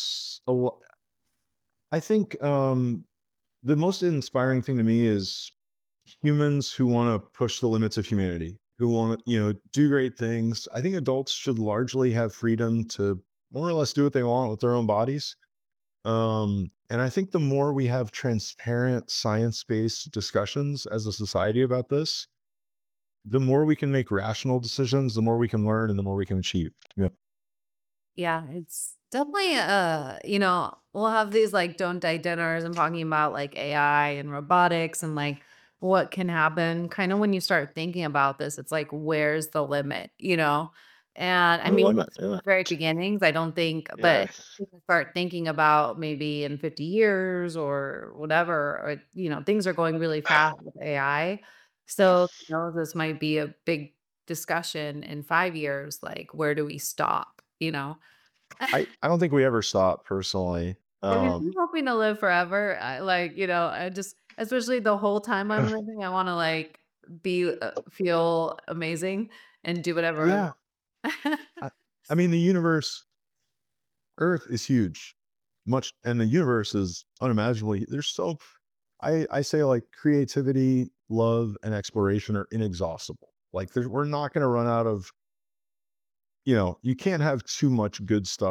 I think the most inspiring thing to me is humans who want to push the limits of humanity, who want to, do great things. I think adults should largely have freedom to more or less do what they want with their own bodies. And I think the more we have transparent science-based discussions as a society about this, the more we can make rational decisions, the more we can learn, and the more we can achieve. Yeah.
Yeah, it's definitely we'll have these like don't die dinners and talking about like AI and robotics and like what can happen. Kind of when you start thinking about this, it's like where's the limit? And I mean,
Yeah.
very beginnings, I don't think, but you can start thinking about maybe in 50 years or whatever, or things are going really fast with AI. So, this might be a big discussion in 5 years, like where do we stop?
I don't think we ever stop personally.
I mean, I'm hoping to live forever. I just, especially the whole time I'm living, I want to like feel amazing and do whatever I
Yeah.
want.
I mean, the universe, Earth is huge, and the universe is unimaginably. I say like creativity, love, and exploration are inexhaustible. Like we're not going to run out of, you can't have too much good stuff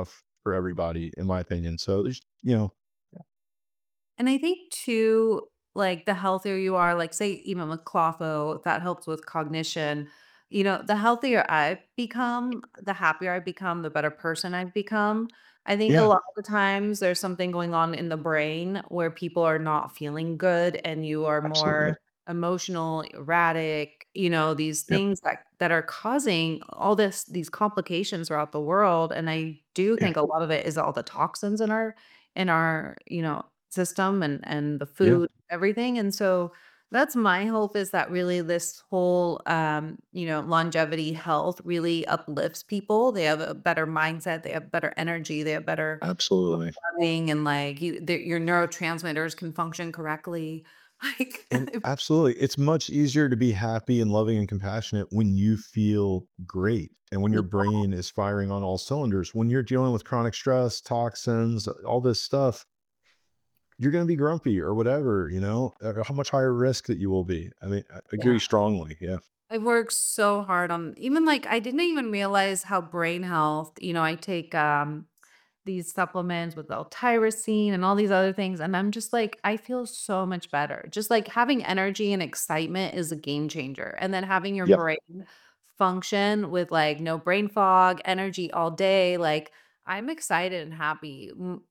for everybody, in my opinion. So there's, you know,
And I think too, like the healthier you are, like say even with Clawfo, that helps with cognition. The healthier I've become, the happier I've become, the better person I've become. I think a
yeah,
lot of the times there's something going on in the brain where people are not feeling good and you are
absolutely.
more emotional, erratic, these
Yep.
things that are causing all these complications throughout the world. And I do
Yeah.
think a lot of it is all the toxins in our system and the
Yeah.
food, everything. And so that's my hope is that really this whole longevity health really uplifts people. They have a better mindset, they have better energy, they have better
Absolutely.
loving, and like your neurotransmitters can function correctly. Like
And absolutely, it's much easier to be happy and loving and compassionate when you feel great and when your brain is firing on all cylinders. When you're dealing with chronic stress, toxins, all this stuff, you're going to be grumpy or whatever, how much higher risk that you will be. I mean, I agree
yeah.
strongly. Yeah.
I've worked so hard on even like I didn't even realize how brain health, I take these supplements with L-tyrosine and all these other things, and I'm just like, I feel so much better. Just like having energy and excitement is a game changer. And then having your
Yep.
brain function with like no brain fog, energy all day, like I'm excited and happy,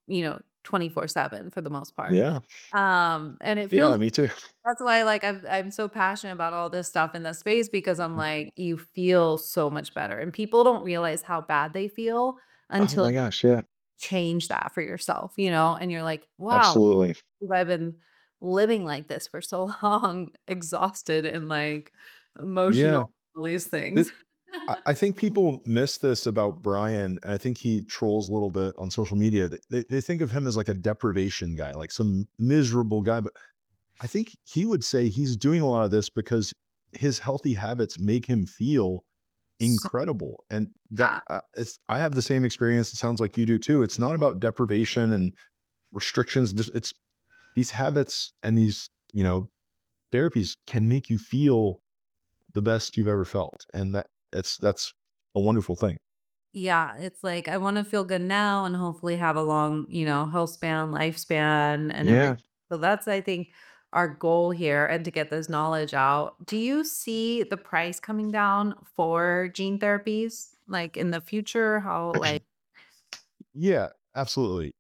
24/7 for the most part.
Yeah.
And it
Yeah.
feels
Me too.
that's why, like, I'm so passionate about all this stuff in this space because I'm like, you feel so much better, and people don't realize how bad they feel
Oh
until
my
you
gosh. Yeah.
change that for yourself, and you're like, "Wow,
Absolutely.
I've been living like this for so long, exhausted and, like, emotional,
Yeah.
all these
Th-
things."
I think people miss this about Brian. And I think he trolls a little bit on social media. They think of him as like a deprivation guy, like some miserable guy. But I think he would say he's doing a lot of this because his healthy habits make him feel
So
incredible. And that
yeah.
I have the same experience. It sounds like you do too. It's not about deprivation and restrictions. It's these habits and these, therapies can make you feel the best you've ever felt. And that's a wonderful thing.
Yeah, it's like, I wanna feel good now and hopefully have a long, health span, lifespan, and everything.
Yeah.
So that's, I think, our goal here and to get this knowledge out. Do you see the price coming down for gene therapies, like, in the future? How, like
Yeah, absolutely.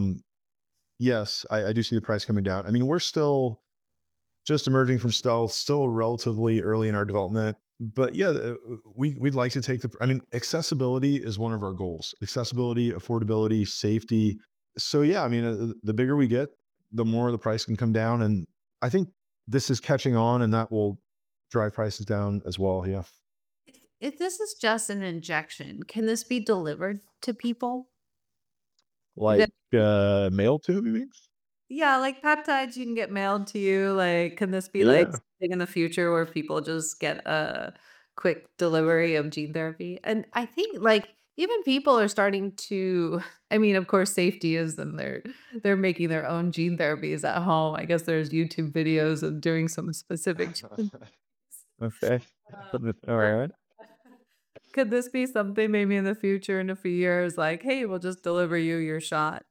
Yes, I do see the price coming down. I mean, we're still just emerging from stealth, still relatively early in our development. But yeah, we'd like to take I mean, accessibility is one of our goals. Accessibility, affordability, safety. So yeah, I mean, the bigger we get, the more the price can come down. And I think this is catching on, and that will drive prices down as well. Yeah.
if this is just an injection, can this be delivered to people?
Like mail tube, you mean?
Yeah, like peptides you can get mailed to you, like, can this be, like,
Yeah.
something in the future where people just get a quick delivery of gene therapy? And I think, like, even people are starting to I mean, of course, safety is and they're making their own gene therapies at home. I guess there's YouTube videos of doing some specific gene
Okay. All right.
Could this be something maybe in the future, in a few years, like, "Hey, we'll just deliver you your shot?"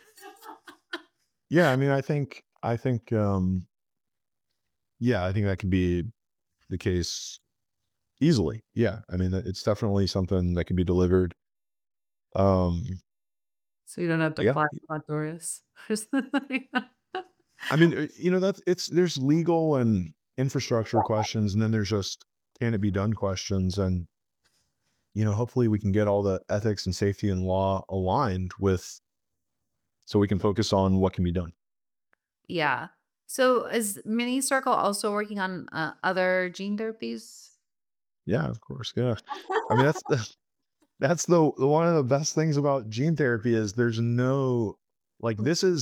Yeah, I mean, yeah, I think that could be the case easily. Yeah, I mean, it's definitely something that can be delivered. Um,
So you don't have to
yeah,
fly to Honduras or something.
I mean, that's there's legal and infrastructure questions, and then there's just can it be done questions, and hopefully we can get all the ethics and safety and law aligned with, so we can focus on what can be done.
Yeah. So is Mini Circle also working on other gene therapies?
Yeah, of course. Yeah, I mean that's the one of the best things about gene therapy is there's no like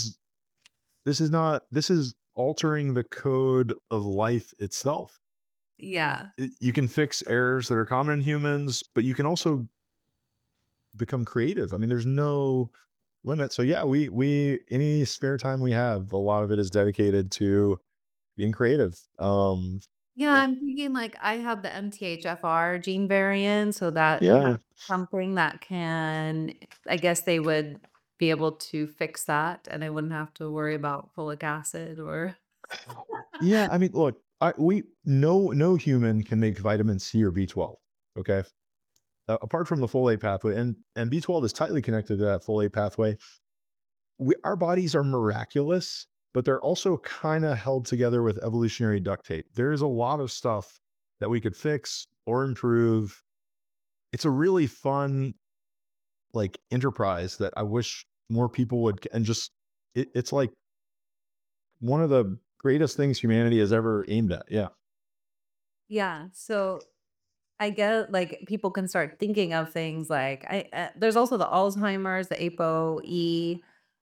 this is altering the code of life itself.
Yeah.
You can fix errors that are common in humans, but you can also become creative. I mean, there's no limit. So yeah, we any spare time we have, a lot of it is dedicated to being creative.
Yeah,
Yeah.
I'm thinking like I have the MTHFR gene variant, so that
Yeah.
something that can, I guess they would be able to fix that and I wouldn't have to worry about folic acid or
Yeah, I mean, look, we no human can make vitamin C or B12. Okay, apart from the folate pathway, and B12 is tightly connected to that folate pathway. Our bodies are miraculous, but they're also kind of held together with evolutionary duct tape. There is a lot of stuff that we could fix or improve. It's a really fun like enterprise that I wish more people would and just it's like one of the greatest things humanity has ever aimed at. Yeah.
yeah. So I get like people can start thinking of things like there's also the Alzheimer's, the ApoE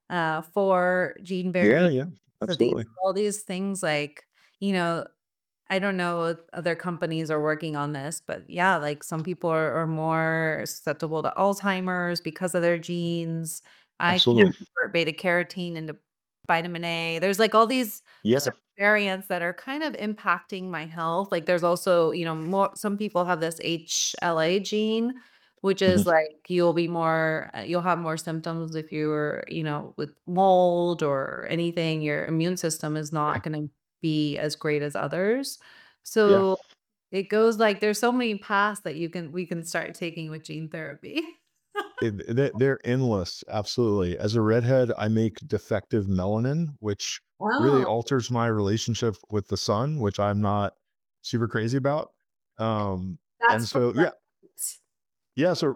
4 gene
Yeah,
variant.
yeah.
So these
Absolutely.
all these things like, you know, I don't know if other companies are working on this, but yeah, like some people are more susceptible to Alzheimer's because of their genes. I can't
Absolutely.
convert beta carotene into vitamin A. There's like all these
Yeah.
certain variants that are kind of impacting my health. Like there's also, more some people have this HLA gene, which is
Mhm.
like you'll have more symptoms if you're, with mold or anything. Your immune system is not going to be as great as others.
Yeah.
So it goes like there's so many paths that we can start taking with gene therapy.
They're endless. Absolutely. As a redhead, I make defective melanin, which really
Wow.
alters my relationship with the sun, which I'm not super crazy about. And
That's from
so, yeah,
that.
yeah. So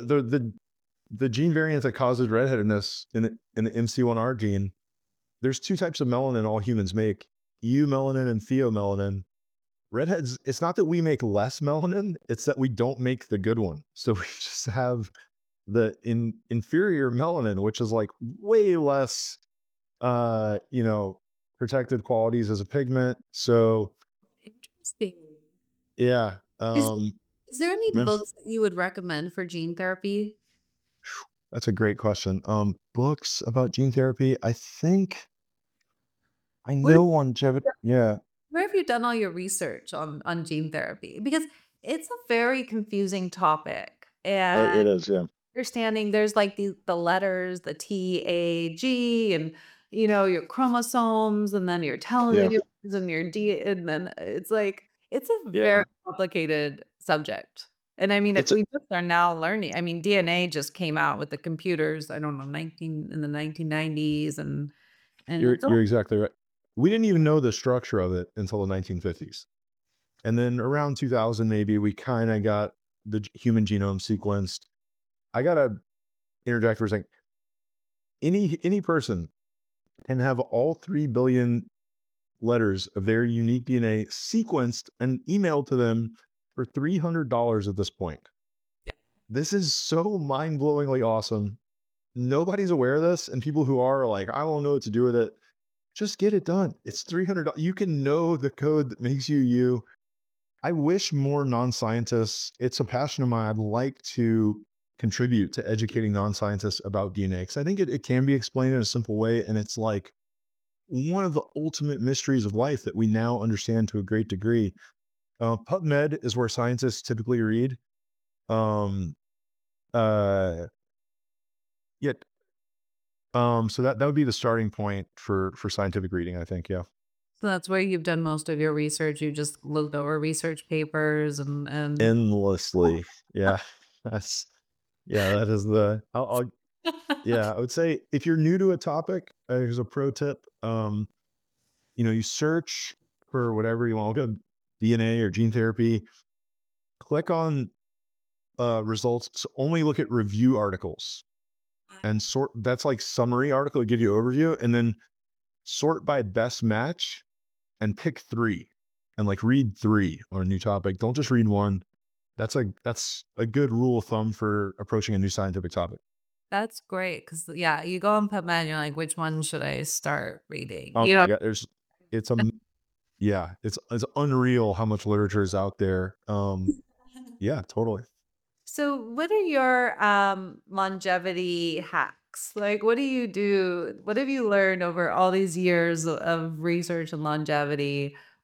the gene variant that causes redheadedness in the MC1R gene, there's two types of melanin all humans make: eumelanin and theomelanin. Redheads, it's not that we make less melanin, it's that we don't make the good one. So we just have the inferior melanin, which is like way less, you know, protected qualities as a pigment. So
Interesting.
yeah,
Is is there any
man,
books that you would recommend for gene therapy?
that's a great question. Books about gene therapy. I think I
Where
know longevity. Yeah,
where have you done all your research on gene therapy? Because it's a very confusing topic. And
it is. Yeah,
understanding there's like the letters, the TAG and your chromosomes and then your
yeah,
telomeres and your D and then it's like it's a
yeah.
very complicated subject. And I mean,
It's
we just are now learning. I mean, DNA just came out with the computers, I don't know, 19 in the 1990s and it's
you're
all
exactly right. We didn't even know the structure of it until the 1950s, and then around 2000, maybe we kind of got the human genome sequenced. I gotta interject for a second. Any person can have all 3 billion letters of their unique DNA sequenced and emailed to them for $300 at this point. This is so mind-blowingly awesome. Nobody's aware of this, and people who are like, I don't know what to do with it. Just get it done. It's $300. You can know the code that makes you you. I wish more non-scientists, it's a passion of mine. I'd like to contribute to educating non-scientists about DNA because I think it can be explained in a simple way. And it's like one of the ultimate mysteries of life that we now understand to a great degree. PubMed is where scientists typically read. Um, uh, yet, so that would be the starting point for scientific reading, I think. Yeah,
so that's where you've done most of your research. You just looked over research papers and
endlessly. Yeah, that's that is the. Yeah, I would say if you're new to a topic, here's a pro tip. You search for whatever you want. Look at DNA or gene therapy. Click on results. So only look at review articles and sort. That's like summary article, give you overview, and then sort by best match and pick three, and like read three on a new topic. Don't just read one. That's a good rule of thumb for approaching a new scientific topic.
That's great because yeah, you go on PubMed and you're like, "Which one should I start reading?"
Oh my god, it's a yeah, it's unreal how much literature is out there. Yeah, totally.
So, what are your longevity hacks? Like, what do you do? What have you learned over all these years of research and longevity?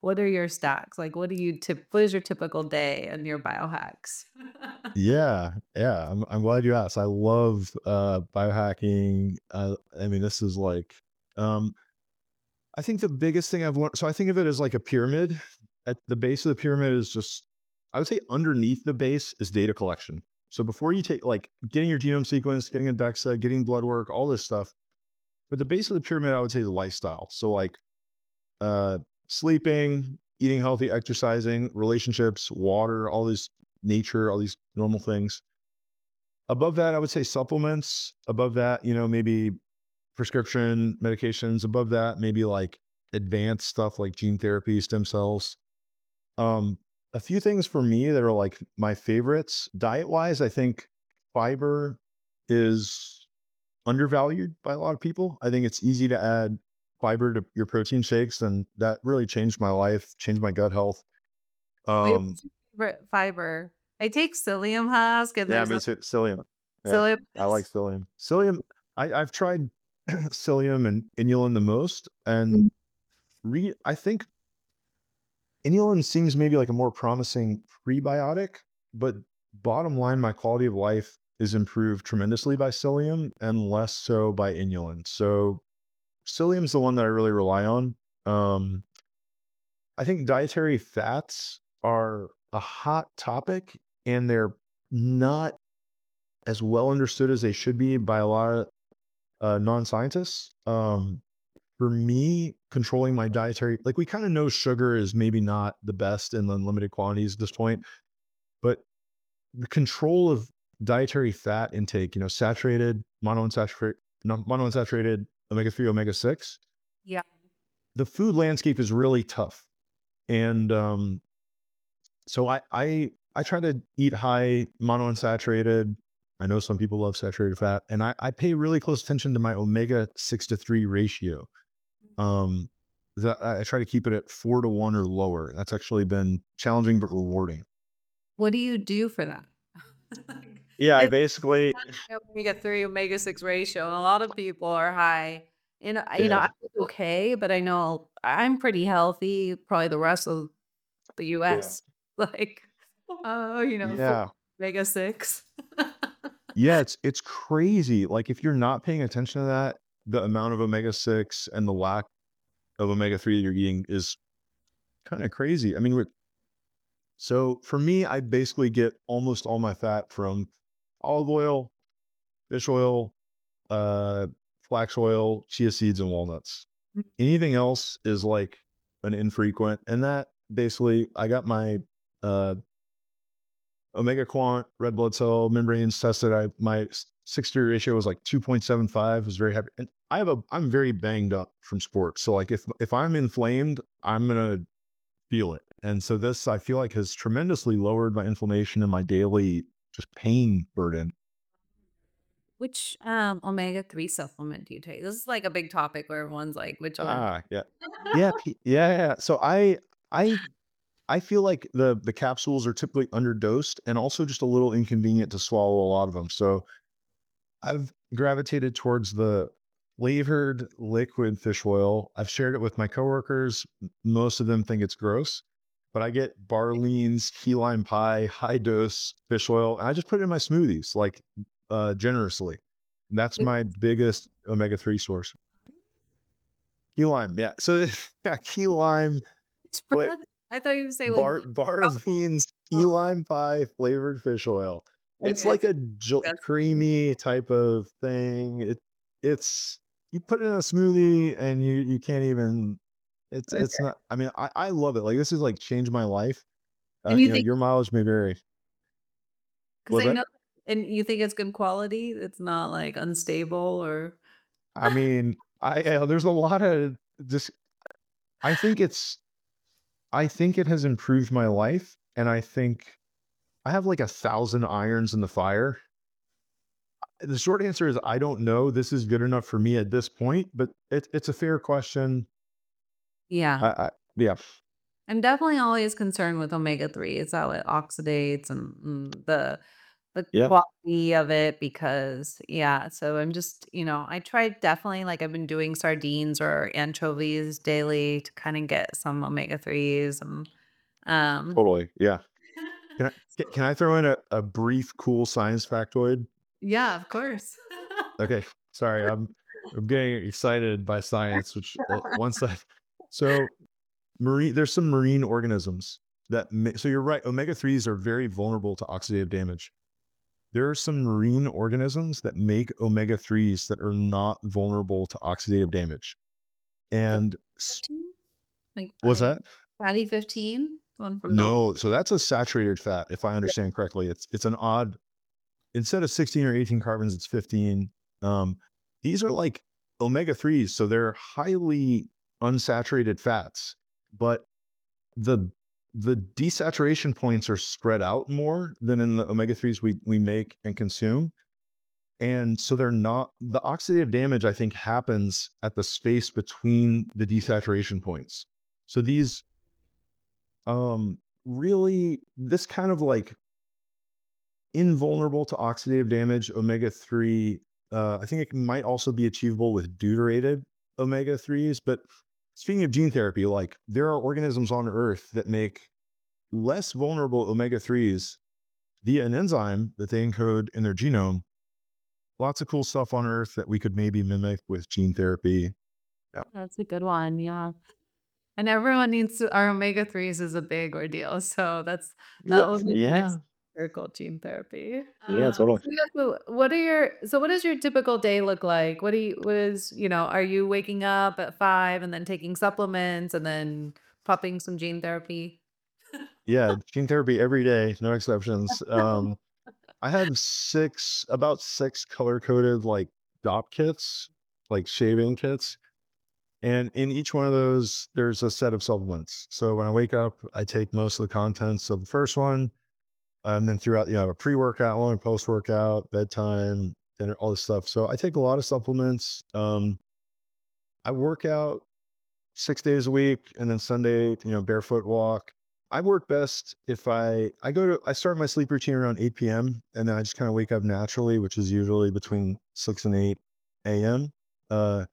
what are your stacks? Like, what is your typical day and your biohacks?
Yeah, yeah. I'm glad you asked. I love biohacking. I mean, this is like um I think the biggest thing I've learned, so I think of it as like a pyramid. At the base of the pyramid is just, I would say underneath the base is data collection. So before you take like getting your genome sequence, getting a DEXA, getting blood work, all this stuff. But the base of the pyramid, I would say the lifestyle. So like uh sleeping, eating healthy, exercising, relationships, water, all this nature, all these normal things. Above that, I would say supplements. Above that, maybe prescription medications. Above that, maybe like advanced stuff like gene therapy, stem cells. Um, a few things for me that are like my favorites. Diet wise, I think fiber is undervalued by a lot of people. I think it's easy to add fiber to your protein shakes, and that really changed my life, changed my gut health.
Wait,
Um,
what's your favorite fiber? I take psyllium husk, and
yeah,
there's
but
a
it's psyllium. Yeah,
psyllium
I like
husk.
psyllium. Psyllium, I've tried psyllium and inulin the most, and I think inulin seems maybe like a more promising prebiotic, but bottom line, my quality of life is improved tremendously by psyllium and less so by inulin. So psyllium is the one that I really rely on. Um, I think dietary fats are a hot topic, and they're not as well understood as they should be by a lot of non-scientists. For me, controlling my dietary, like we kind of know sugar is maybe not the best in unlimited quantities at this point, but the control of dietary fat intake, saturated, monounsaturated, no, monounsaturated omega-3, omega-6,
Yeah.
the food landscape is really tough. And so I try to eat high monounsaturated. I know some people love saturated fat, and I pay really close attention to my omega-6 to 3 ratio. Um, I try to keep it at 4 to 1 or lower. That's actually been challenging but rewarding.
What do you do for that?
Yeah, I
It's
basically,
omega-3, omega-6 ratio, and a lot of people are high.
yeah,
I'm okay, but I know I'm pretty healthy, probably the rest of the
yeah,
US. Like, full
yeah,
omega-6.
yeah. It's crazy. Like if you're not paying attention to that, the amount of omega-6 and the lack of omega-3 that you're eating is kind of crazy. I mean, so for me, I basically get almost all my fat from olive oil, fish oil, uh, flax oil, chia seeds, and walnuts. Anything else is like an infrequent. And that basically, I got my uh, omega quant, red blood cell membranes tested. My 6 to 3 ratio was like 2.75. Was very happy. And I'm very banged up from sports. So like if I'm inflamed, I'm gonna feel it. And so this I feel like has tremendously lowered my inflammation and my daily just pain burden.
Which omega-3 supplement do you take? This is like a big topic where everyone's like, which one?
Yeah. Yeah, yeah, yeah. So I I feel like the capsules are typically underdosed and also just a little inconvenient to swallow a lot of them. So I've gravitated towards the flavored liquid fish oil. I've shared it with my coworkers. Most of them think it's gross, but I get Barlean's key lime pie, high dose fish oil, and I just put it in my smoothies like generously. That's my biggest omega-3 source. Key lime, yeah. So yeah, key lime,
Spread? I thought you would say like
Barlean's key lime pie flavored fish oil. It's
okay.
like a
That's
creamy type of thing. It's you put it in a smoothie and you can't even. It's
okay.
not. I mean, I love it. Like this has like changed my life.
And you think
Your mileage may vary.
because
Was
I
that?
know and you think it's good quality? It's not like unstable or
I mean, there's a lot of this. I think it's. I think it has improved my life, and I think I have like 1,000 irons in the fire. The short answer is I don't know. This is good enough for me at this point, but it's a fair question.
yeah.
Yeah,
I'm definitely always concerned with omega-3. It's how it oxidates and the the
Yeah,
quality of it because yeah, so I'm just, I tried definitely like I've been doing sardines or anchovies daily to kind of get some omega-3s and um
totally. Yeah.
Can I throw in a brief cool science factoid?
yeah, of course.
Okay, sorry, I'm getting excited by science, which one side. So there's some marine organisms so you're right, omega-3s are very vulnerable to oxidative damage. There are some marine organisms that make omega-3s that are not vulnerable to oxidative damage. And
15? Like
was that?
fatty 15? One from milk.
No, so that's a saturated fat, if I understand correctly. It's an odd, instead of 16 or 18 carbons, it's 15. Um, these are like omega-3s, so they're highly unsaturated fats, but the the desaturation points are spread out more than in the omega-3s we make and consume. And so they're not, the oxidative damage, I think, happens at the space between the desaturation points. So these really, this kind of like invulnerable to oxidative damage omega-3, I think it might also be achievable with deuterated omega-3s. But speaking of gene therapy, like there are organisms on Earth that make less vulnerable omega-3s via an enzyme that they encode in their genome. Lots of cool stuff on Earth that we could maybe mimic with gene therapy. Yeah.
That's a good one, yeah. And everyone needs to our omega-3s is a big ordeal, so that will be the next
Yeah.
miracle gene therapy.
Yeah, totally.
So yeah, what does your typical day look like? What is, are you waking up at 5 and then taking supplements and then popping some gene therapy?
Yeah, gene therapy every day, no exceptions. I have about six color coded like DOP kits, like shaving kits. And in each one of those, there's a set of supplements. So when I wake up, I take most of the contents of the first one. And then throughout, a pre workout one, post workout, bedtime, dinner, all this stuff. So I take a lot of supplements. I work out 6 days a week, and then Sunday, barefoot walk. I work best if I start my sleep routine around 8 p.m. and then I just kind of wake up naturally, which is usually between 6 and 8 a.m. Uh,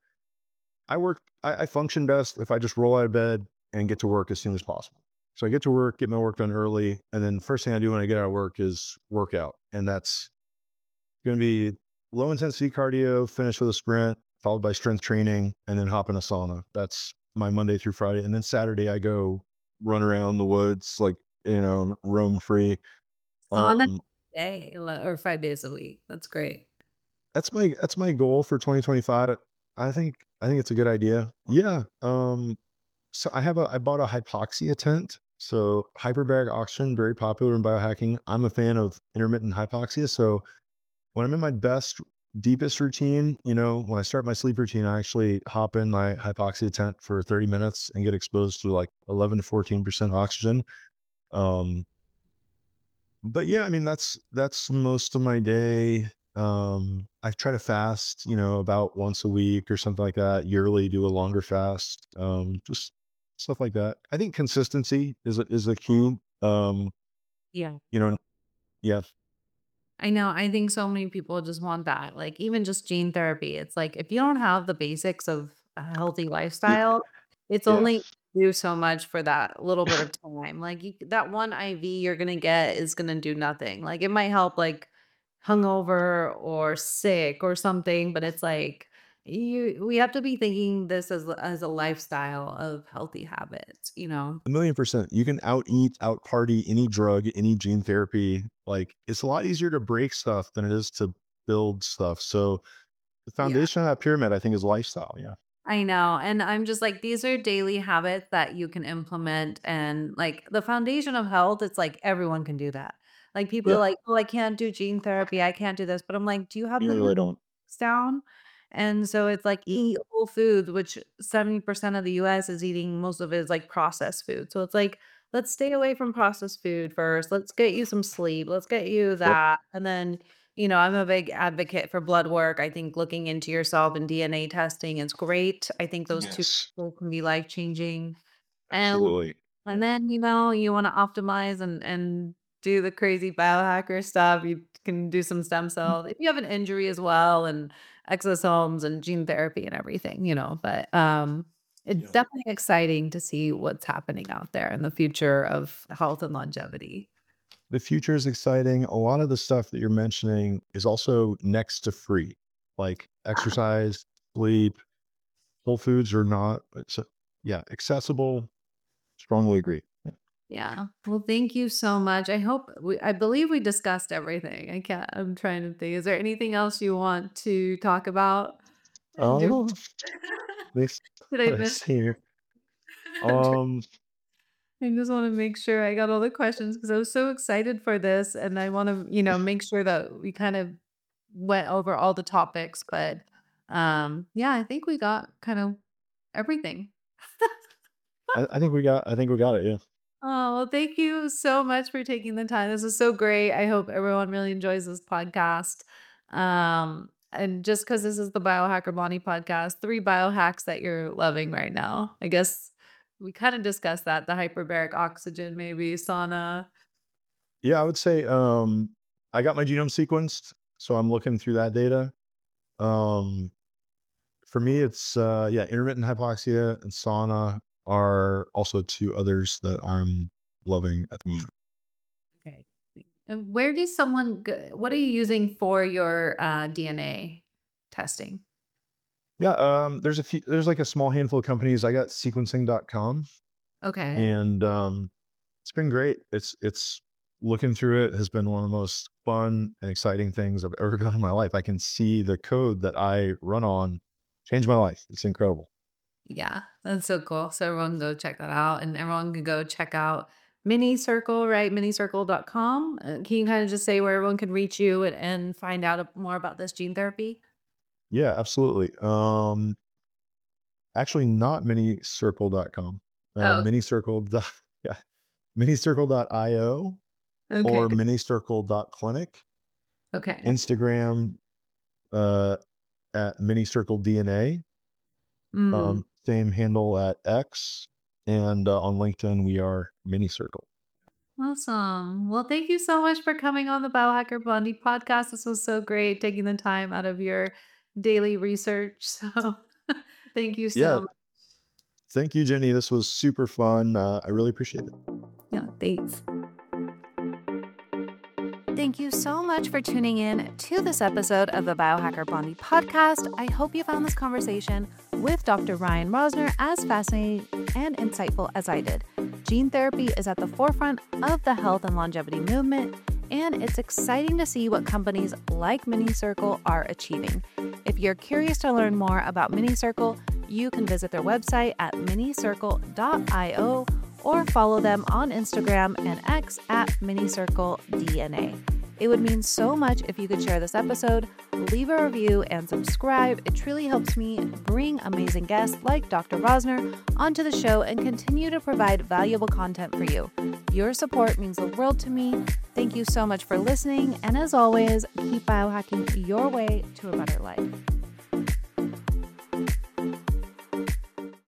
I function best if I just roll out of bed and get to work as soon as possible. So I get to work, get my work done early, and then first thing I do when I get out of work is workout. And that's going to be low intensity cardio, finish with a sprint, followed by strength training, and then hop in a sauna. That's my Monday through Friday. And then Saturday, I go run around the woods, like, roam free.
On a
Um,
day or 5 days a week. That's great.
that's my goal for 2025. I think it's a good idea. Yeah. So I bought a hypoxia tent. So hyperbaric oxygen, very popular in biohacking. I'm a fan of intermittent hypoxia. So when I'm in my deepest routine, when I start my sleep routine, I actually hop in my hypoxia tent for 30 minutes and get exposed to like 11 to 14% oxygen. Um, but yeah, I mean, that's most of my day. I try to fast, about once a week or something like that, yearly, do a longer fast. Just stuff like that. I think consistency is a key.
Yeah.
You know, yeah,
I know. I think so many people just want that. Like even just gene therapy. It's like if you don't have the basics of a healthy
y-
lifestyle, it's
yeah.
only do so much for that little bit of time. Like that one IV you're gonna get is gonna do nothing. Like it might help like hungover or sick or something, but it's like we have to be thinking this as a lifestyle of healthy habits.
1,000,000%. You can out eat, out party any drug, any gene therapy. Like it's a lot easier to break stuff than it is to build stuff. So the
Yeah.
foundation of that pyramid, I think, is lifestyle. Yeah.
I know. And I'm just like, these are daily habits that you can implement. And like the foundation of health, it's like everyone can do that. Like people are
Yeah.
like, oh, I can't do gene therapy. I can't do this. But I'm like, do you have
You
the
really don't.
basics down? And so it's like eat whole foods, which 70% of the US is eating most of it is like processed food. So it's like, let's stay away from processed food first. Let's get you some sleep. Let's get you
Yep.
that. And then I'm a big advocate for blood work. I think looking into yourself and DNA testing is great. I think those two
Yes.
can be life changing. And
Absolutely.
and then you want to optimize and do the crazy biohacker stuff. You can do some stem cells if you have an injury as well, and exosomes and gene therapy and everything, but it's
Yeah.
definitely exciting to see what's happening out there in the future of health and longevity.
The future is exciting. A lot of the stuff that you're mentioning is also next to free, like exercise, sleep, Whole Foods are not. Yeah, accessible. Strongly agree.
Yeah. Well, thank you so much. I believe we discussed everything. I'm trying to think. Is there anything else you want to talk about? Do,
Oh, let's
did I
let's
miss?
see here.
I'm
Um,
I just want to make sure I got all the questions because I was so excited for this, and I want to, make sure that we kind of went over all the topics. But yeah, I think we got kind of everything.
I think we got it. Yeah.
Oh, well, thank you so much for taking the time. This is so great. I hope everyone really enjoys this podcast. And just because this is the Biohacker Bonnie podcast, 3 biohacks that you're loving right now. I guess we kind of discussed that the hyperbaric oxygen, maybe sauna.
Yeah, I would say I got my genome sequenced, so I'm looking through that data. Um, for me, it's yeah, intermittent hypoxia and sauna are also two others that I'm loving at the moment.
Okay. And where does someone go? What are you using for your DNA testing?
Yeah, there's like a small handful of companies. I got sequencing.com
Okay.
and it's been great. It's looking through it has been one of the most fun and exciting things I've ever done in my life. I can see the code that I run on change my life. It's incredible.
Yeah, that's so cool. So everyone go check that out and everyone can go check out Mini Circle, right? Minicircle.com. Can you kind of just say where everyone can reach you and find out more about this gene therapy?
Yeah, absolutely. Actually not minicircle.com.
Oh,
Minicircle. Yeah, minicircle.io
okay.
or minicircle.clinic.
Okay.
Instagram uh, at minicircledna.
Mm,
Same handle at X, and on LinkedIn we are minicircle.
awesome. Well, thank you so much for coming on the Biohacker Blondie podcast. This was so great, taking the time out of your daily research. So thank you
Yeah,
so much.
thank you, Jenny. This was super fun. I really appreciate it.
Yeah, thanks. Thank you so much for tuning in to this episode of the Biohacker Blondie podcast. I hope you found this conversation with Dr. Ryan Rosner as fascinating and insightful as I did. Gene therapy is at the forefront of the health and longevity movement, and it's exciting to see what companies like MiniCircle are achieving. If you're curious to learn more about MiniCircle, you can visit their website at minicircle.io or follow them on Instagram and X at minicircledna. It would mean so much if you could share this episode, leave a review, and subscribe. It truly helps me bring amazing guests like Dr. Rosner onto the show and continue to provide valuable content for you. Your support means the world to me. Thank you so much for listening, and as always, keep biohacking your way to a better life.